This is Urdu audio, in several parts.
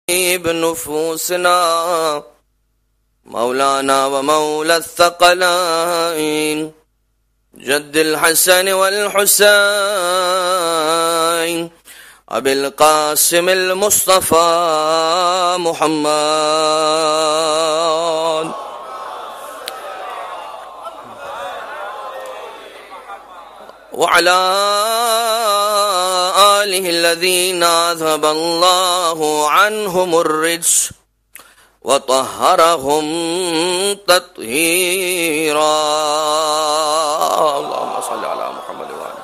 نفوسنا مولانا ومولى الثقلين جد الحسن والحسين أبي القاسم المصطفى محمد وعلى آله الذين أذهب الله عنهم الرجس وطهرهم تطهيرا اللهم صل على محمد وآله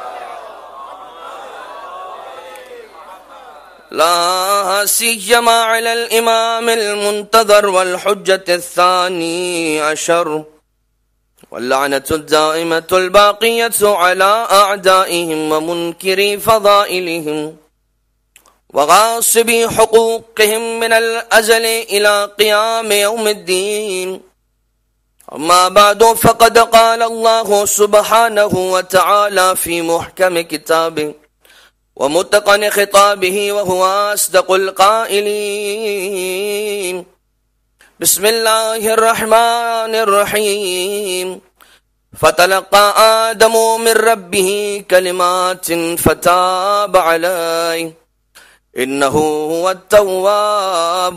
لا سيما على الإمام المنتظر والحجة الثاني عشر واللعنة الدائمة الباقية على أعدائهم ومنكري فضائلهم وغاصبي حقوقهم من الأزل إلى قيام يوم الدين. أما بعد فقد قال الله سبحانه وتعالى في محكم كتابه ومتقن خطابه وهو أصدق القائلين. بسم الله الرحمن الرحيم. فتلقى آدم من ربه كلمات فتاب عليه إنه هو التواب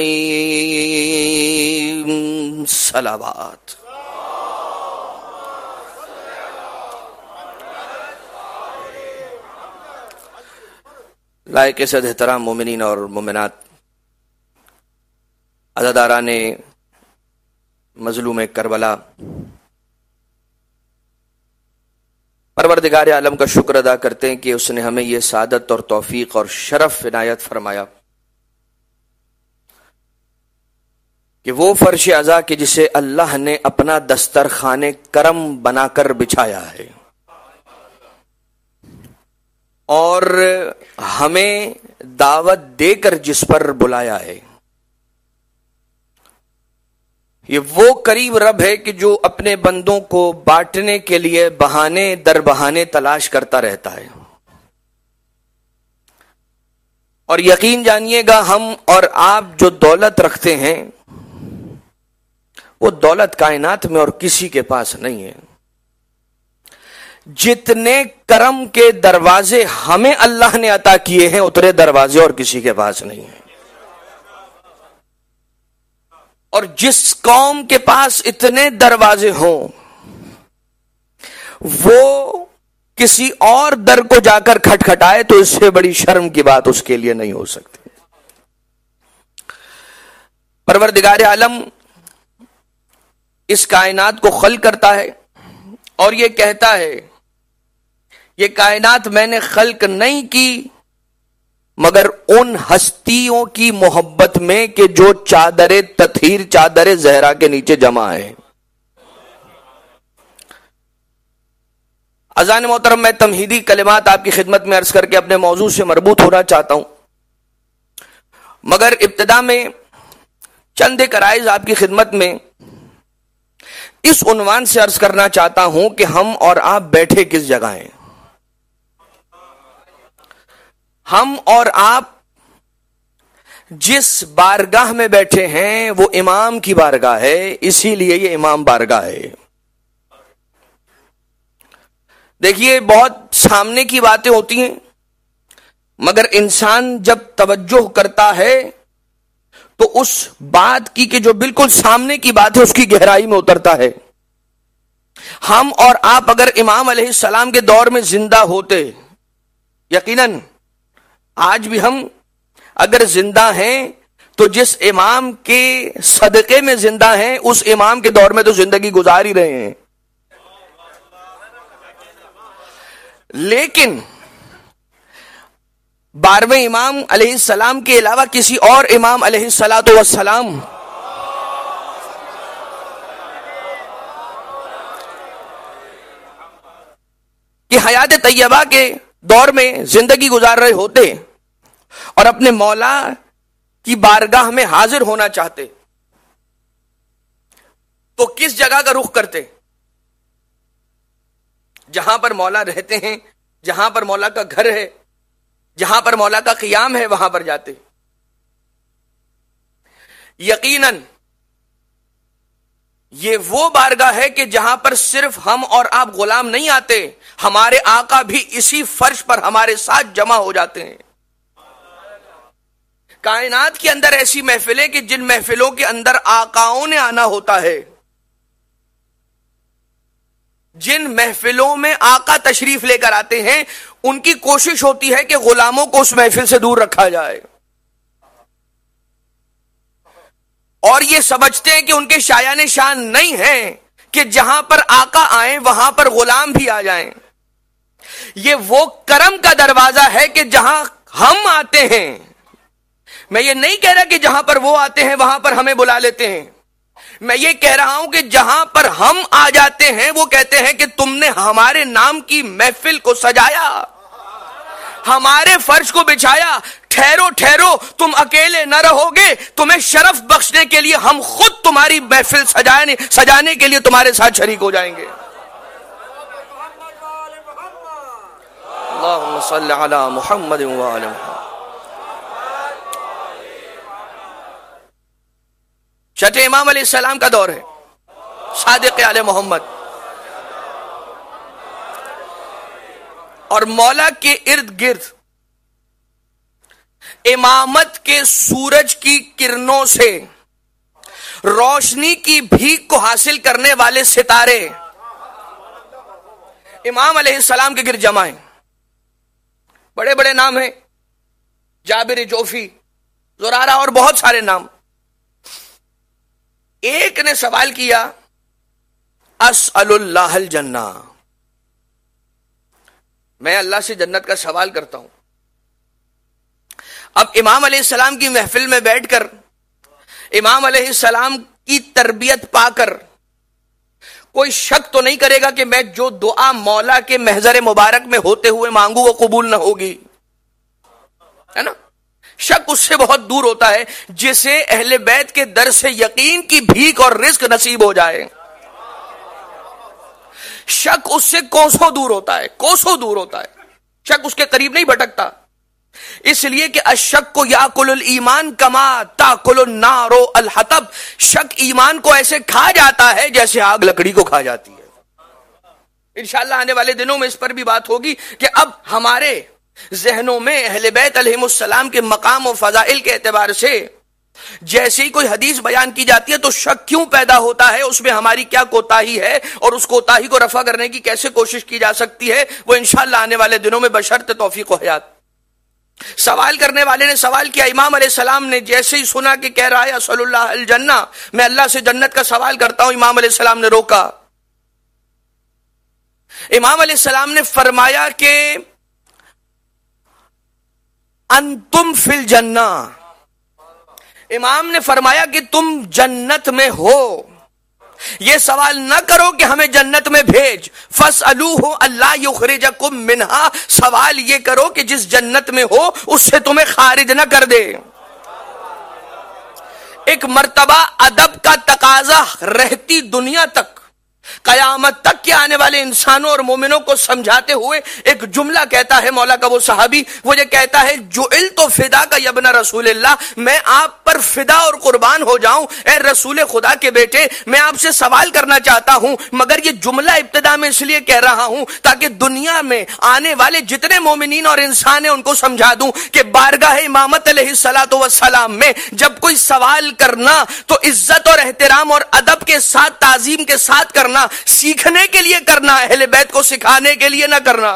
الرحيم. صلوات. لائق صد احترام مومنین اور مومنات، عزاداران مظلوم کربلا، پروردگار عالم کا شکر ادا کرتے ہیں کہ اس نے ہمیں یہ سعادت اور توفیق اور شرف عنایت فرمایا کہ وہ فرش عزا کہ جسے اللہ نے اپنا دسترخوان کرم بنا کر بچھایا ہے اور ہمیں دعوت دے کر جس پر بلایا ہے، یہ وہ قریب رب ہے کہ جو اپنے بندوں کو بانٹنے کے لیے بہانے در بہانے تلاش کرتا رہتا ہے. اور یقین جانیے گا، ہم اور آپ جو دولت رکھتے ہیں وہ دولت کائنات میں اور کسی کے پاس نہیں ہے. جتنے کرم کے دروازے ہمیں اللہ نے عطا کیے ہیں اتنے دروازے اور کسی کے پاس نہیں ہیں. اور جس قوم کے پاس اتنے دروازے ہوں وہ کسی اور در کو جا کر کھٹکھٹائے تو اس سے بڑی شرم کی بات اس کے لیے نہیں ہو سکتی. پروردگار عالم اس کائنات کو خلق کرتا ہے اور یہ کہتا ہے یہ کائنات میں نے خلق نہیں کی مگر ان ہستیوں کی محبت میں کہ جو چادر تطہیر چادر زہرا کے نیچے جمع ہے. اذان محترم، میں تمہیدی کلمات آپ کی خدمت میں عرض کر کے اپنے موضوع سے مربوط ہونا چاہتا ہوں، مگر ابتدا میں چند ایک عرائض آپ کی خدمت میں اس عنوان سے عرض کرنا چاہتا ہوں کہ ہم اور آپ بیٹھے کس جگہ ہیں. ہم اور آپ جس بارگاہ میں بیٹھے ہیں وہ امام کی بارگاہ ہے، اسی لیے یہ امام بارگاہ ہے. دیکھیے، بہت سامنے کی باتیں ہوتی ہیں مگر انسان جب توجہ کرتا ہے تو اس بات کی کہ جو بالکل سامنے کی بات ہے اس کی گہرائی میں اترتا ہے. ہم اور آپ اگر امام علیہ السلام کے دور میں زندہ ہوتے، یقیناً آج بھی ہم اگر زندہ ہیں تو جس امام کے صدقے میں زندہ ہیں اس امام کے دور میں تو زندگی گزار ہی رہے ہیں. لیکن 12ویں امام علیہ السلام کے علاوہ کسی اور امام علیہ السلام کہ حیات طیبہ کے دور میں زندگی گزار رہے ہوتے اور اپنے مولا کی بارگاہ میں حاضر ہونا چاہتے تو کس جگہ کا رخ کرتے؟ جہاں پر مولا رہتے ہیں، جہاں پر مولا کا گھر ہے، جہاں پر مولا کا قیام ہے، وہاں پر جاتے. یقیناً یہ وہ بارگاہ ہے کہ جہاں پر صرف ہم اور آپ غلام نہیں آتے، ہمارے آقا بھی اسی فرش پر ہمارے ساتھ جمع ہو جاتے ہیں۔ کائنات کے اندر ایسی محفلیں کہ جن محفلوں کے اندر آقاؤں نے آنا ہوتا ہے، جن محفلوں میں آقا تشریف لے کر آتے ہیں، ان کی کوشش ہوتی ہے کہ غلاموں کو اس محفل سے دور رکھا جائے، اور یہ سمجھتے ہیں کہ ان کے شایان شان نہیں ہیں کہ جہاں پر آقا آئیں وہاں پر غلام بھی آ جائیں۔ یہ وہ کرم کا دروازہ ہے کہ جہاں ہم آتے ہیں، میں یہ نہیں کہہ رہا کہ جہاں پر وہ آتے ہیں وہاں پر ہمیں بلا لیتے ہیں، میں یہ کہہ رہا ہوں کہ جہاں پر ہم آ جاتے ہیں وہ کہتے ہیں کہ تم نے ہمارے نام کی محفل کو سجایا، ہمارے فرش کو بچھایا، ٹھہرو ٹھہرو، تم اکیلے نہ رہو گے، تمہیں شرف بخشنے کے لیے ہم خود تمہاری محفل سجانے کے لیے تمہارے ساتھ شریک ہو جائیں گے۔ اللہم صلی علی محمد وعلی محمد۔ چھٹے امام علیہ السلام کا دور ہے، صادق آل محمد، اور مولا کے ارد گرد امامت کے سورج کی کرنوں سے روشنی کی بھیک کو حاصل کرنے والے ستارے امام علیہ السلام کے گرد جمع ہیں۔ بڑے بڑے نام ہیں، جابر جوفی، زرارہ اور بہت سارے نام۔ ایک نے سوال کیا، اسأل اللہ الجنہ، میں اللہ سے جنت کا سوال کرتا ہوں۔ اب امام علیہ السلام کی محفل میں بیٹھ کر، امام علیہ السلام کی تربیت پا کر کوئی شک تو نہیں کرے گا کہ میں جو دعا مولا کے محضر مبارک میں ہوتے ہوئے مانگوں وہ قبول نہ ہوگی، ہے نا؟ شک اس سے بہت دور ہوتا ہے جسے اہل بیت کے در سے یقین کی بھیک اور رزق نصیب ہو جائے، شک اس سے کوسوں دور ہوتا ہے، کوسوں دور ہوتا ہے، شک اس کے قریب نہیں بھٹکتا، اس لیے کہ الشک یاکل الایمان کما تاکل النار الحطب، شک ایمان کو ایسے کھا جاتا ہے جیسے آگ لکڑی کو کھا جاتی ہے۔ انشاءاللہ آنے والے دنوں میں اس پر بھی بات ہوگی کہ اب ہمارے ذہنوں میں اہل بیت علیہم السلام کے مقام و فضائل کے اعتبار سے جیسے ہی کوئی حدیث بیان کی جاتی ہے تو شک کیوں پیدا ہوتا ہے، اس میں ہماری کیا کوتاہی ہے، اور اس کوتاہی کو رفع کرنے کی کیسے کوشش کی جا سکتی ہے، وہ انشاءاللہ آنے والے دنوں میں بشرط توفیق و حیات۔ سوال کرنے والے نے سوال کیا، امام علیہ السلام نے جیسے ہی سنا کہ کہہ رہا ہے اسأل اللہ الجنہ، میں اللہ سے جنت کا سوال کرتا ہوں، امام علیہ السلام نے روکا۔ امام علیہ السلام نے فرمایا کہ انتم فی الجنہ، امام نے فرمایا کہ تم جنت میں ہو، یہ سوال نہ کرو کہ ہمیں جنت میں بھیج، فاسألوہ اللہ یخرجکم منہا، سوال یہ کرو کہ جس جنت میں ہو اس سے تمہیں خارج نہ کر دے۔ ایک مرتبہ ادب کا تقاضا رہتی دنیا تک، قیامت تک کے آنے والے انسانوں اور مومنوں کو سمجھاتے ہوئے ایک جملہ کہتا ہے مولا کا وہ صحابی، وہ یہ کہتا ہے جعلت فداک یا ابن رسول اللہ، میں آپ پر فدا اور قربان ہو جاؤں اے رسول خدا کے بیٹے، میں آپ سے سوال کرنا چاہتا ہوں، مگر یہ جملہ ابتدا میں اس لیے کہہ رہا ہوں تاکہ دنیا میں آنے والے جتنے مومنین اور انسان ہیں ان کو سمجھا دوں کہ بارگاہ امامت علیہ الصلوۃ والسلام میں جب کوئی سوال کرنا تو عزت اور احترام اور ادب کے ساتھ، تعظیم کے ساتھ کرنا، سیکھنے کے لیے کرنا، اہل بیت کو سکھانے کے لیے نہ کرنا۔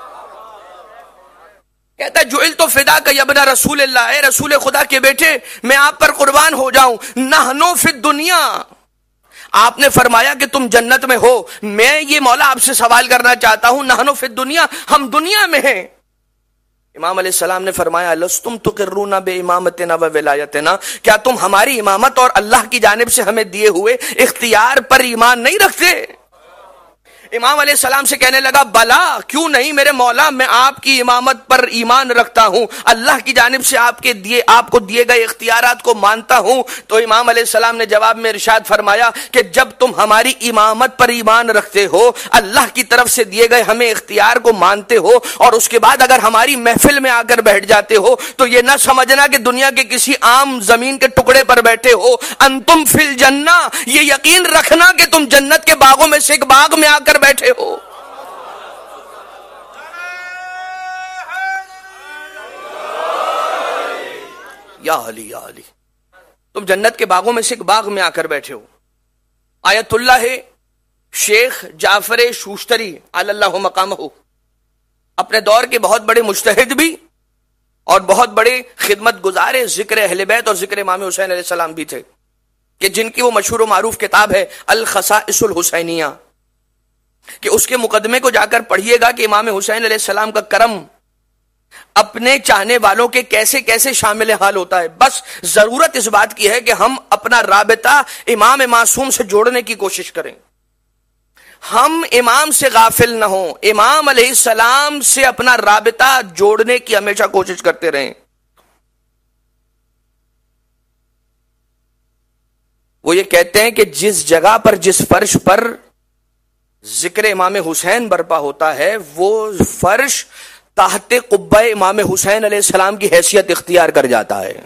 کہتا ہے جعلت فداک یا ابن رسول اللہ، اے رسول خدا کے بیٹے میں آپ پر قربان ہو جاؤں، نحنو فی الدنیا، آپ نے فرمایا کہ تم جنت میں ہو، میں یہ مولا آپ سے سوال کرنا چاہتا ہوں، نحنو فی الدنیا، ہم دنیا میں ہیں۔ امام علیہ السلام نے فرمایا لستم تقرون بامامتنا وولایتنا، کیا تم ہماری امامت اور اللہ کی جانب سے ہمیں دیے ہوئے اختیار پر ایمان نہیں رکھتے؟ امام علیہ السلام سے کہنے لگا بلا کیوں نہیں میرے مولا، میں آپ کی امامت پر ایمان رکھتا ہوں، اللہ کی جانب سے آپ کو دیے گئے اختیارات کو مانتا ہوں۔ تو امام علیہ السلام نے جواب میں ارشاد فرمایا کہ جب تم ہماری امامت پر ایمان رکھتے ہو، اللہ کی طرف سے دیے گئے ہمیں اختیار کو مانتے ہو، اور اس کے بعد اگر ہماری محفل میں آ کر بیٹھ جاتے ہو تو یہ نہ سمجھنا کہ دنیا کے کسی عام زمین کے ٹکڑے پر بیٹھے ہو، انتم فی الجنہ، یہ یقین رکھنا کہ تم جنت کے باغوں میں سے ایک باغ میں آ کر بیٹھے ہو۔ یا علی یا علی، تم جنت کے باغوں میں سے ایک باغ میں آ کر بیٹھے ہو۔ آیت اللہ ہے شیخ جعفر شوشتری علی اللہ مقامہ، اپنے دور کے بہت بڑے مجتہد بھی اور بہت بڑے خدمت گزار ذکر اہل بیت اور ذکر امام حسین علیہ السلام بھی تھے، کہ جن کی وہ مشہور و معروف کتاب ہے الخصائص الحسینیہ، کہ اس کے مقدمے کو جا کر پڑھیے گا کہ امام حسین علیہ السلام کا کرم اپنے چاہنے والوں کے کیسے کیسے شامل حال ہوتا ہے۔ بس ضرورت اس بات کی ہے کہ ہم اپنا رابطہ امام معصوم سے جوڑنے کی کوشش کریں، ہم امام سے غافل نہ ہوں، امام علیہ السلام سے اپنا رابطہ جوڑنے کی ہمیشہ کوشش کرتے رہیں۔ وہ یہ کہتے ہیں کہ جس جگہ پر، جس فرش پر ذکر امام حسین برپا ہوتا ہے، وہ فرش تحت قبہ امام حسین علیہ السلام کی حیثیت اختیار کر جاتا ہے۔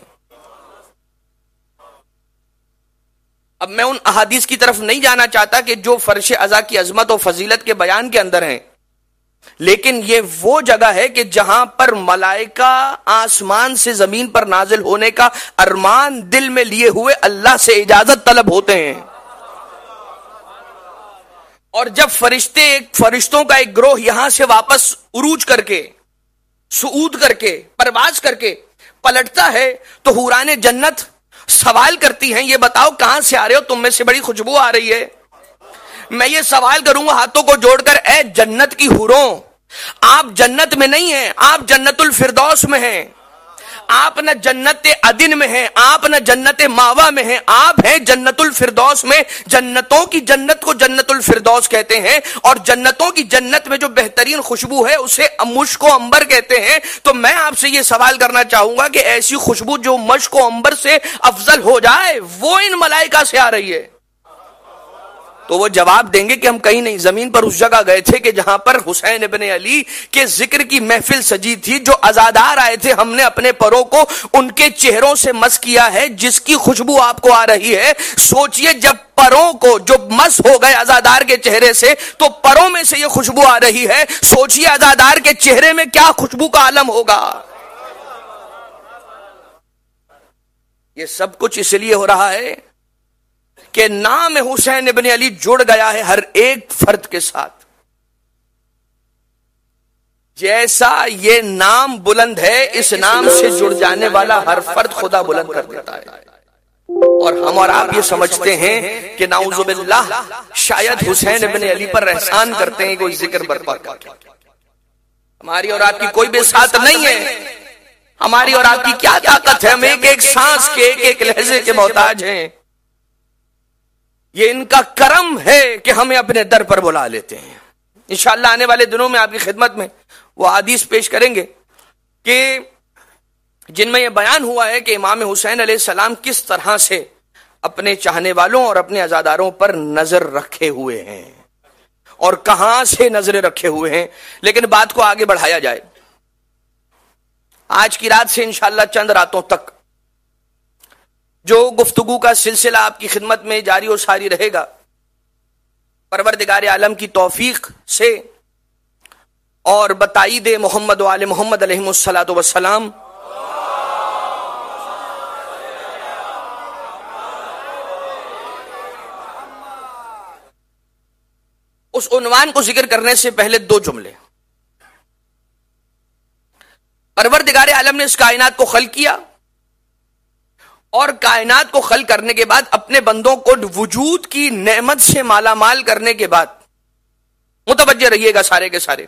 اب میں ان احادیث کی طرف نہیں جانا چاہتا کہ جو فرش عزا کی عظمت و فضیلت کے بیان کے اندر ہیں، لیکن یہ وہ جگہ ہے کہ جہاں پر ملائکہ آسمان سے زمین پر نازل ہونے کا ارمان دل میں لیے ہوئے اللہ سے اجازت طلب ہوتے ہیں، اور جب فرشتوں کا ایک گروہ یہاں سے واپس عروج کر کے، صعود کر کے، پرواز کر کے پلٹتا ہے تو حوران جنت سوال کرتی ہیں، یہ بتاؤ کہاں سے آ رہے ہو، تم میں سے بڑی خوشبو آ رہی ہے۔ میں یہ سوال کروں گا ہاتھوں کو جوڑ کر، اے جنت کی حوروں، آپ جنت میں نہیں ہیں، آپ جنت الفردوس میں ہیں، آپ نہ جنت عدن میں ہیں، آپ نہ جنت ماوا میں ہیں، آپ ہیں جنت الفردوس میں۔ جنتوں کی جنت کو جنت الفردوس کہتے ہیں، اور جنتوں کی جنت میں جو بہترین خوشبو ہے اسے مشک و عنبر کہتے ہیں۔ تو میں آپ سے یہ سوال کرنا چاہوں گا کہ ایسی خوشبو جو مشک و عنبر سے افضل ہو جائے وہ ان ملائکہ سے آ رہی ہے؟ تو وہ جواب دیں گے کہ ہم کہیں نہیں، زمین پر اس جگہ گئے تھے کہ جہاں پر حسین ابن علی کے ذکر کی محفل سجی تھی، جو عزادار آئے تھے، ہم نے اپنے پروں کو ان کے چہروں سے مس کیا ہے، جس کی خوشبو آپ کو آ رہی ہے۔ سوچئے جب پروں کو جو مس ہو گئے عزادار کے چہرے سے تو پروں میں سے یہ خوشبو آ رہی ہے، سوچئے عزادار کے چہرے میں کیا خوشبو کا عالم ہوگا۔ یہ سب کچھ اس لیے ہو رہا ہے کہ نام حسین ابن علی جڑ گیا ہے ہر ایک فرد کے ساتھ۔ جیسا یہ نام بلند ہے، اس نام سے جڑ جانے والا ہر فرد خدا بلند کر دیتا ہے۔ اور ہم اور آپ یہ سمجھتے ہیں کہ نعوذ باللہ شاید حسین ابن علی پر احسان کرتے ہیں کوئی ذکر برپا کر کے۔ ہماری اور آپ کی کوئی بھی ساتھ نہیں ہے، ہماری اور آپ کی کیا طاقت ہے، ہم ایک ایک سانس کے، ایک ایک لہجے کے محتاج ہیں۔ یہ ان کا کرم ہے کہ ہمیں اپنے در پر بلا لیتے ہیں۔ انشاءاللہ آنے والے دنوں میں آپ کی خدمت میں وہ حدیث پیش کریں گے کہ جن میں یہ بیان ہوا ہے کہ امام حسین علیہ السلام کس طرح سے اپنے چاہنے والوں اور اپنے عزاداروں پر نظر رکھے ہوئے ہیں اور کہاں سے نظریں رکھے ہوئے ہیں۔ لیکن بات کو آگے بڑھایا جائے، آج کی رات سے انشاءاللہ چند راتوں تک جو گفتگو کا سلسلہ آپ کی خدمت میں جاری و ساری رہے گا، پروردگار عالم کی توفیق سے اور بتائید محمد و آل محمد علیہ الصلاۃ والسلام اس عنوان کو ذکر کرنے سے پہلے دو جملے۔ پروردگار عالم نے اس کائنات کو خلق کیا، اور کائنات کو خلق کرنے کے بعد اپنے بندوں کو وجود کی نعمت سے مالا مال کرنے کے بعد، متوجہ رہیے گا سارے کے سارے،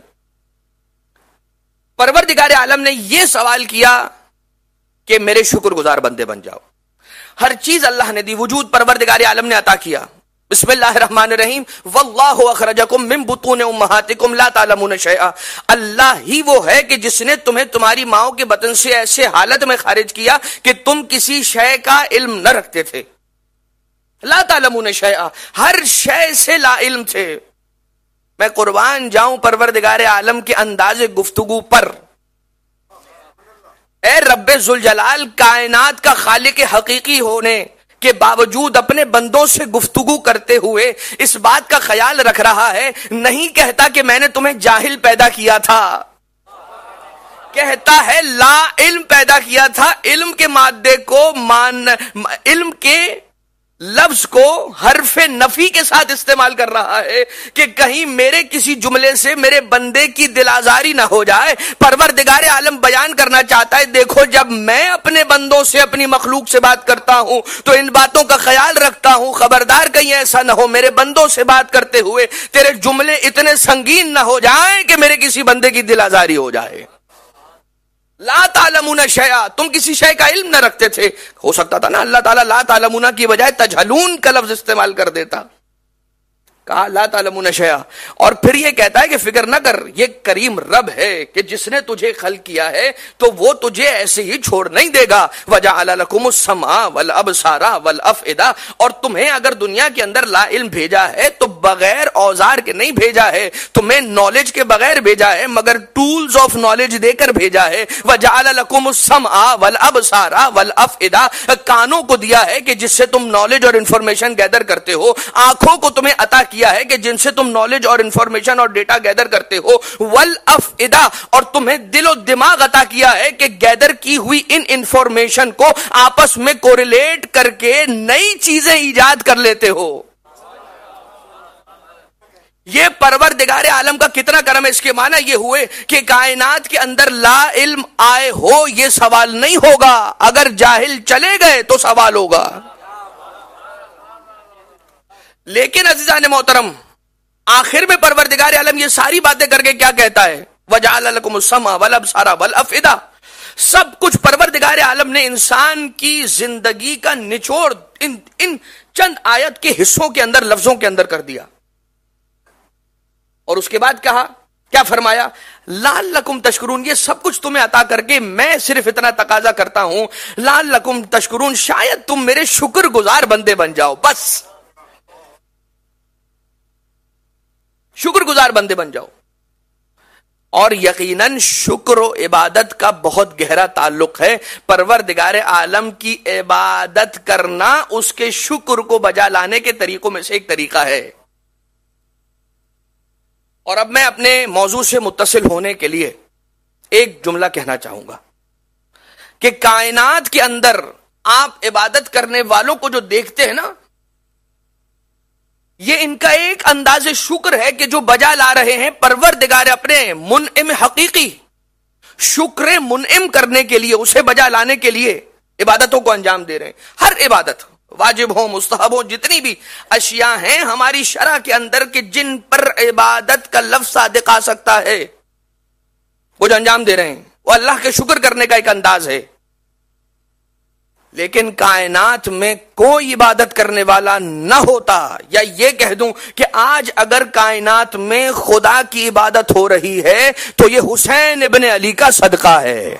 پروردگار عالم نے یہ سوال کیا کہ میرے شکر گزار بندے بن جاؤ۔ ہر چیز اللہ نے دی، وجود پروردگار عالم نے عطا کیا، بسم اللہ الرحمن الرحیم واللہ اخرجکم من بطون امہاتکم لا تعلمون شیئا. اللہ ہی وہ ہے کہ جس نے تمہیں تمہاری ماؤں کے بطن سے ایسے حالت میں خارج کیا کہ تم کسی شے کا علم نہ رکھتے تھے. لا تعلمون شیئا، ہر شے سے لا علم تھے. میں قربان جاؤں پروردگار عالم کے انداز گفتگو پر. اے رب ذوالجلال، کائنات کا خالق حقیقی ہونے کے باوجود اپنے بندوں سے گفتگو کرتے ہوئے اس بات کا خیال رکھ رہا ہے، نہیں کہتا کہ میں نے تمہیں جاہل پیدا کیا تھا، کہتا ہے لا علم پیدا کیا تھا. علم کے مادے کو علم کے لفظ کو حرف نفی کے ساتھ استعمال کر رہا ہے کہ کہیں میرے کسی جملے سے میرے بندے کی دل آزاری نہ ہو جائے. پروردگار عالم بیان کرنا چاہتا ہے دیکھو جب میں اپنے بندوں سے اپنی مخلوق سے بات کرتا ہوں تو ان باتوں کا خیال رکھتا ہوں، خبردار کہیں ایسا نہ ہو میرے بندوں سے بات کرتے ہوئے تیرے جملے اتنے سنگین نہ ہو جائیں کہ میرے کسی بندے کی دل آزاری ہو جائے. لا تعلمون شیئا، تم کسی شے کا علم نہ رکھتے تھے. ہو سکتا تھا نا اللہ تعالیٰ لا تعلمون کی بجائے تجہلون کا لفظ استعمال کر دیتا، کہا لا تعلمون شیئا. اور پھر یہ کہتا ہے کہ فکر نہ کر، یہ کریم رب ہے کہ جس نے تجھے خلق کیا ہے تو وہ تجھے ایسے ہی چھوڑ نہیں دے گا. وجعل لکم السمع والابصار والافئدہ، اور تمہیں اگر دنیا کے اندر لا علم بھیجا ہے تو بغیر اوزار کے نہیں بھیجا ہے، تمہیں نالج کے بغیر بھیجا ہے مگر ٹولز آف نالج دے کر بھیجا ہے. وجعل لکم السمع والابصار والافئدہ، کانوں کو دیا ہے کہ جس سے تم نالج اور انفارمیشن گیدر کرتے ہو، آنکھوں کو تمہیں عطا کیا ہے کہ جن سے تم نالج اور انفارمیشن اور ڈیٹا گیدر کرتے ہو، والافئدہ، اور تمہیں دل و دماغ عطا کیا ہے کہ گیدر کی ہوئی ان انفارمیشن کو آپس میں کوریلیٹ کر کے نئی چیزیں ایجاد کر لیتے ہو. یہ پروردگار عالم کا کتنا کرم ہے. اس کے معنی یہ ہوئے کہ کائنات کے اندر لا علم آئے ہو یہ سوال نہیں ہوگا، اگر جاہل چلے گئے تو سوال ہوگا. لیکن عزیزان محترم آخر میں پروردگار عالم یہ ساری باتیں کر کے کیا کہتا ہے؟ وَجَعَلَ لَكُمُ السَّمْعَ وَالْأَبْصَارَ وَالْأَفْئِدَةَ. سب کچھ پروردگار عالم نے انسان کی زندگی کا نچوڑ ان چند آیت کے حصوں کے اندر، لفظوں کے اندر کر دیا. اور اس کے بعد کہا، کیا فرمایا؟ لعلکم تشکرون. یہ سب کچھ تمہیں عطا کر کے میں صرف اتنا تقاضا کرتا ہوں، لعلکم تشکرون، شاید تم میرے شکر گزار بندے بن جاؤ. بس شکر گزار بندے بن جاؤ. اور یقیناً شکر و عبادت کا بہت گہرا تعلق ہے. پروردگار عالم کی عبادت کرنا اس کے شکر کو بجا لانے کے طریقوں میں سے ایک طریقہ ہے. اور اب میں اپنے موضوع سے متصل ہونے کے لیے ایک جملہ کہنا چاہوں گا کہ کائنات کے اندر آپ عبادت کرنے والوں کو جو دیکھتے ہیں نا، یہ ان کا ایک انداز شکر ہے کہ جو بجا لا رہے ہیں پروردگار اپنے منعم حقیقی شکر منعم کرنے کے لیے، اسے بجا لانے کے لیے عبادتوں کو انجام دے رہے ہیں. ہر عبادت واجب ہو مستحب ہو، جتنی بھی اشیاء ہیں ہماری شرع کے اندر کہ جن پر عبادت کا لفظ صادق آ سکتا ہے وہ جو انجام دے رہے ہیں وہ اللہ کے شکر کرنے کا ایک انداز ہے. لیکن کائنات میں کوئی عبادت کرنے والا نہ ہوتا، یا یہ کہہ دوں کہ آج اگر کائنات میں خدا کی عبادت ہو رہی ہے تو یہ حسین ابن علی کا صدقہ ہے.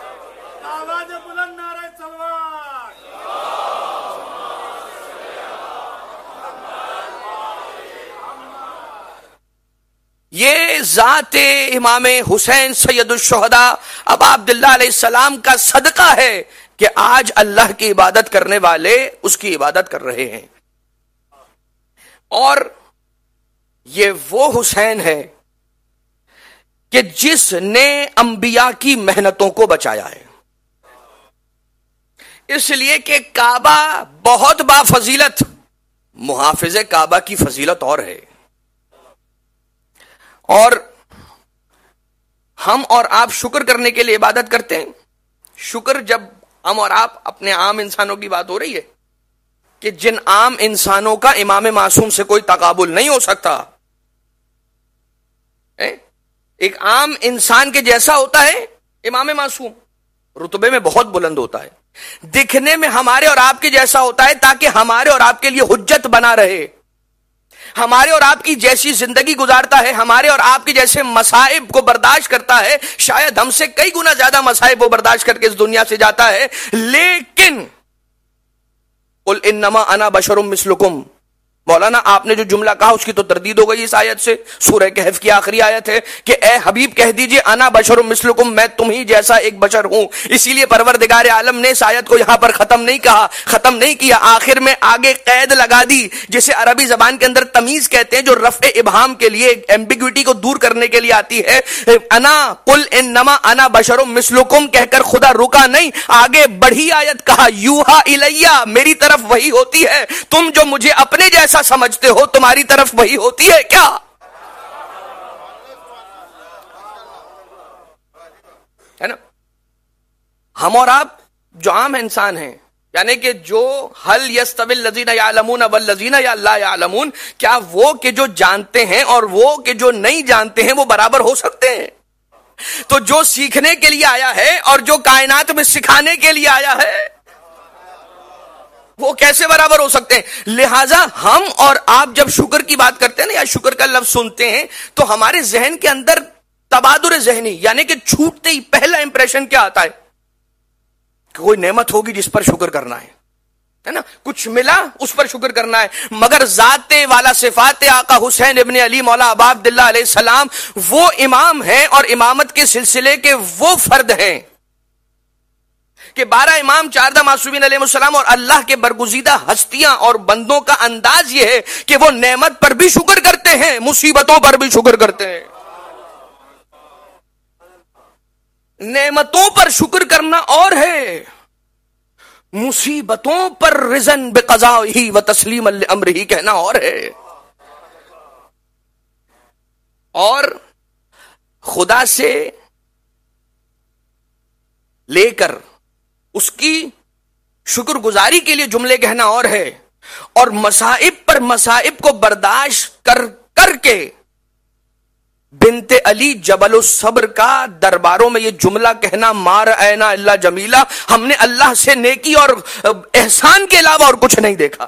یہ ذات امام حسین سید الشہداء ابا عبداللہ علیہ السلام کا صدقہ ہے کہ آج اللہ کی عبادت کرنے والے اس کی عبادت کر رہے ہیں. اور یہ وہ حسین ہے کہ جس نے انبیاء کی محنتوں کو بچایا ہے. اس لیے کہ کعبہ بہت با فضیلت، محافظ کعبہ کی فضیلت اور ہے. اور ہم اور آپ شکر کرنے کے لیے عبادت کرتے ہیں. شکر جب ہم اور آپ اپنے عام انسانوں کی بات ہو رہی ہے کہ جن عام انسانوں کا امام معصوم سے کوئی تقابل نہیں ہو سکتا. ایک عام انسان کے جیسا ہوتا ہے امام معصوم، رتبے میں بہت بلند ہوتا ہے، دکھنے میں ہمارے اور آپ کے جیسا ہوتا ہے تاکہ ہمارے اور آپ کے لیے حجت بنا رہے. ہمارے اور آپ کی جیسی زندگی گزارتا ہے، ہمارے اور آپ کے جیسے مصائب کو برداشت کرتا ہے، شاید ہم سے کئی گنا زیادہ مصائب وہ برداشت کر کے اس دنیا سے جاتا ہے، لیکن قل انما انا بشر مثلکم، مولانا آپ نے جو جملہ کہا اس کی تو تردید ہو گئی اس آیت سے، سورہ کہف کی آخری آیت ہے کہ اے حبیب کہہ دیجئے انا بشر مثلکم، میں تم ہی جیسا ایک بشر ہوں۔ اسی لیے پروردگار عالم نے اس آیت کو یہاں پر ختم نہیں کہا، ختم نہیں کیا، آخر میں آگے قید لگا دی، جسے عربی زبان کے اندر تمیز کہتے ہیں، جو رفع ابہام کے لیے، ایمبیگوٹی کو دور کرنے کے لیے آتی ہے۔ انا قل انما انا بشر مثلکم کہہ کر خدا رکا نہیں، آگے بڑھی آیت کہا یوحا الیہ، میری طرف وحی ہوتی ہے، تم جو مجھے اپنے جیسا سمجھتے ہو تمہاری طرف وہی ہوتی ہے کیا؟ ہے نا؟ ہم اور آپ جو عام انسان ہیں، یعنی کہ جو هل يستوي الذين يعلمون والذين لا يعلمون، کیا وہ کہ جو جانتے ہیں اور وہ کہ جو نہیں جانتے ہیں وہ برابر ہو سکتے ہیں؟ تو جو سیکھنے کے لیے آیا ہے اور جو کائنات میں سکھانے کے لیے آیا ہے وہ کیسے برابر ہو سکتے ہیں؟ لہٰذا ہم اور آپ جب شکر کی بات کرتے ہیں نا، یا شکر کا لفظ سنتے ہیں، تو ہمارے ذہن کے اندر تبادر ذہنی، یعنی کہ چھوٹتے ہی پہلا امپریشن کیا آتا ہے کہ کوئی نعمت ہوگی جس پر شکر کرنا ہے نا، کچھ ملا اس پر شکر کرنا ہے۔ مگر ذات والا صفات آقا حسین ابن علی مولا ابا عبداللہ علیہ السلام وہ امام ہیں اور امامت کے سلسلے کے وہ فرد ہیں کہ 12 امام 14 معصومین علیہ السلام اور اللہ کے برگزیدہ ہستیاں اور بندوں کا انداز یہ ہے کہ وہ نعمت پر بھی شکر کرتے ہیں، مصیبتوں پر بھی شکر کرتے ہیں۔ نعمتوں پر شکر کرنا اور ہے، مصیبتوں پر رضن بقضائہ و تسلیم لامرہ کہنا اور ہے۔ اور خدا سے لے کر اس کی شکر گزاری کے لیے جملے کہنا اور ہے، اور مصائب پر مصائب کو برداشت کر کر کے بنت علی جبل الصبر کا درباروں میں یہ جملہ کہنا ما رأینا الا جمیلا، ہم نے اللہ سے نیکی اور احسان کے علاوہ اور کچھ نہیں دیکھا۔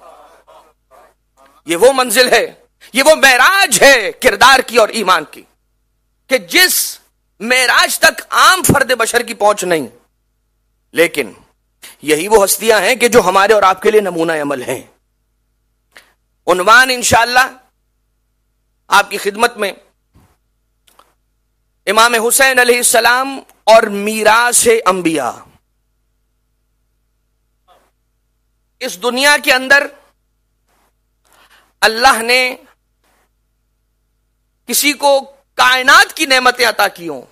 یہ وہ منزل ہے، یہ وہ معراج ہے کردار کی اور ایمان کی، کہ جس معراج تک عام فرد بشر کی پہنچ نہیں، لیکن یہی وہ ہستیاں ہیں کہ جو ہمارے اور آپ کے لیے نمونہ عمل ہیں۔ عنوان انشاءاللہ آپ کی خدمت میں امام حسین علیہ السلام اور میراث انبیاء۔ اس دنیا کے اندر اللہ نے کسی کو کائنات کی نعمتیں عطا کی ہوں،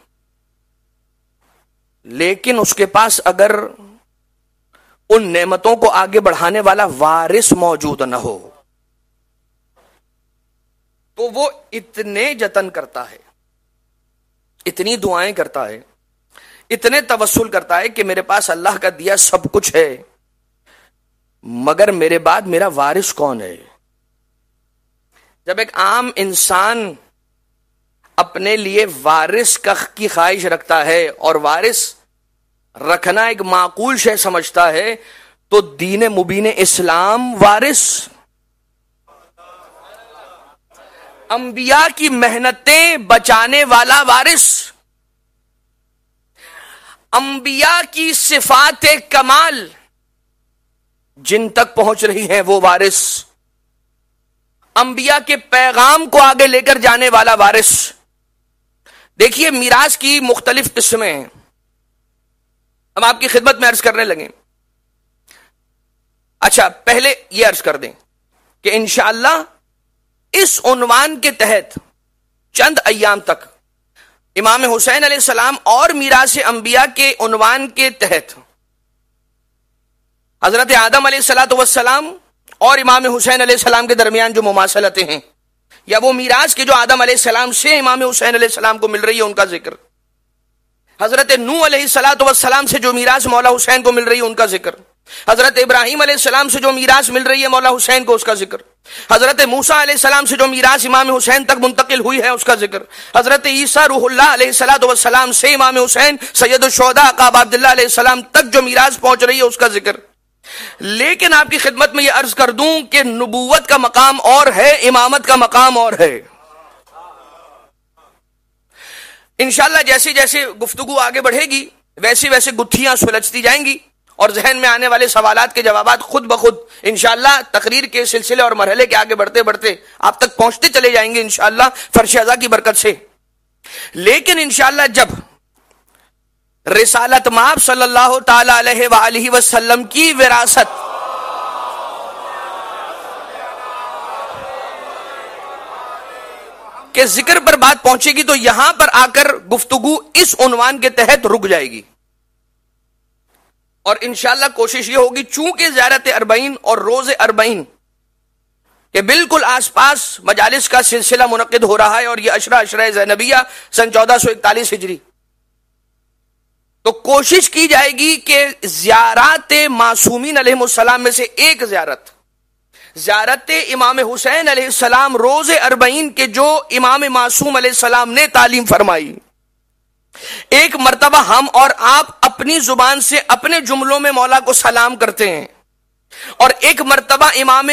لیکن اس کے پاس اگر ان نعمتوں کو آگے بڑھانے والا وارث موجود نہ ہو تو وہ اتنے جتن کرتا ہے، اتنی دعائیں کرتا ہے، اتنے توسل کرتا ہے کہ میرے پاس اللہ کا دیا سب کچھ ہے، مگر میرے بعد میرا وارث کون ہے؟ جب ایک عام انسان اپنے لیے وارث کی خواہش رکھتا ہے اور وارث رکھنا ایک معقول شے سمجھتا ہے، تو دین مبین اسلام وارث، انبیاء کی محنتیں بچانے والا وارث، انبیاء کی صفات کمال جن تک پہنچ رہی ہیں وہ وارث، انبیاء کے پیغام کو آگے لے کر جانے والا وارث۔ دیکھیے میراث کی مختلف قسمیں ہیں، ہم آپ کی خدمت میں عرض کرنے لگیں۔ اچھا پہلے یہ عرض کر دیں کہ انشاءاللہ اس عنوان کے تحت چند ایام تک امام حسین علیہ السلام اور میراث انبیاء کے عنوان کے تحت حضرت آدم علیہ السلام اور امام حسین علیہ السلام کے درمیان جو مماثلتیں ہیں، یا وہ میراث کے جو آدم علیہ السلام سے امام حسین علیہ السلام کو مل رہی ہے ان کا ذکر، حضرت نوح علیہ السلام سے جو میراث مولا حسین کو مل رہی ہے ان کا ذکر، حضرت ابراہیم علیہ السلام سے جو میراث مل رہی ہے مولا حسین کو اس کا ذکر، حضرت موسیٰ علیہ السلام سے جو میراث امام حسین تک منتقل ہوئی ہے اس کا ذکر، حضرت عیسیٰ روح اللہ علیہ السلام سے امام حسین سید الشہداء آقا عبداللہ علیہ السلام تک جو میراث پہنچ رہی ہے اس کا ذکر، لیکن آپ کی خدمت میں یہ عرض کر دوں کہ نبوت کا مقام اور ہے، امامت کا مقام اور ہے. انشاءاللہ جیسے جیسے گفتگو آگے بڑھے گی ویسے ویسے گتھیاں سلجھتی جائیں گی اور ذہن میں آنے والے سوالات کے جوابات خود بخود انشاءاللہ تقریر کے سلسلے اور مرحلے کے آگے بڑھتے بڑھتے آپ تک پہنچتے چلے جائیں گے انشاءاللہ فرش ازا کی برکت سے. لیکن انشاءاللہ جب رسالت مآب صلی اللہ تعالی علیہ وآلہ وسلم کی وراثت کے ذکر پر بات پہنچے گی تو یہاں پر آ کر گفتگو اس عنوان کے تحت رک جائے گی. اور انشاءاللہ کوشش یہ ہوگی چونکہ زیارت اربعین اور روز اربعین کہ بالکل آس پاس مجالس کا سلسلہ منعقد ہو رہا ہے اور یہ عشرہ زینبیہ سن 1441 ہجری، تو کوشش کی جائے گی کہ زیارات معصومین علیہ السلام میں سے ایک زیارت امام حسین علیہ السلام روز اربعین کے جو امام معصوم علیہ السلام نے تعلیم فرمائی، ایک مرتبہ ہم اور آپ اپنی زبان سے اپنے جملوں میں مولا کو سلام کرتے ہیں اور ایک مرتبہ امام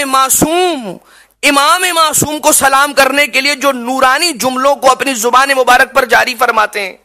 معصوم کو سلام کرنے کے لیے جو نورانی جملوں کو اپنی زبان مبارک پر جاری فرماتے ہیں.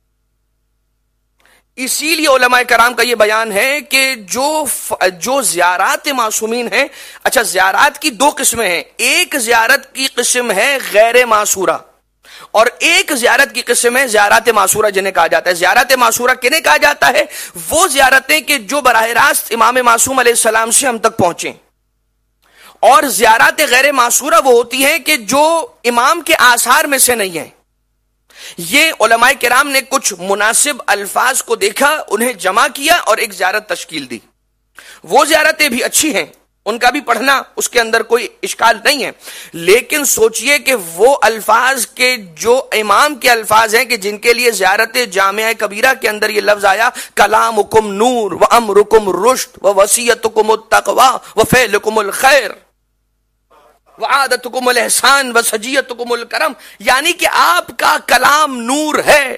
اسی لیے علماء کرام کا یہ بیان ہے کہ جو زیارات معصومین ہیں، اچھا زیارات کی دو قسمیں ہیں، ایک زیارت کی قسم ہے غیر معصورہ اور ایک زیارت کی قسم ہے زیارات معصورہ جنہیں کہا جاتا ہے. زیارت معصورہ کنہیں کہا جاتا ہے؟ وہ زیارتیں کہ جو براہ راست امام معصوم علیہ السلام سے ہم تک پہنچیں، اور زیارات غیر معصورہ وہ ہوتی ہیں کہ جو امام کے آثار میں سے نہیں ہیں. یہ علماء کرام نے کچھ مناسب الفاظ کو دیکھا، انہیں جمع کیا اور ایک زیارت تشکیل دی. وہ زیارتیں بھی اچھی ہیں، ان کا بھی پڑھنا اس کے اندر کوئی اشکال نہیں ہے، لیکن سوچئے کہ وہ الفاظ کے جو امام کے الفاظ ہیں کہ جن کے لیے زیارت جامعہ کبیرہ کے اندر یہ لفظ آیا، کلامکم نور و امرکم رشد و وصیتکم التقوی و فعلکم الخیر وعادتکم الاحسان و سجیتکم الکرم، یعنی کہ آپ کا کلام نور ہے.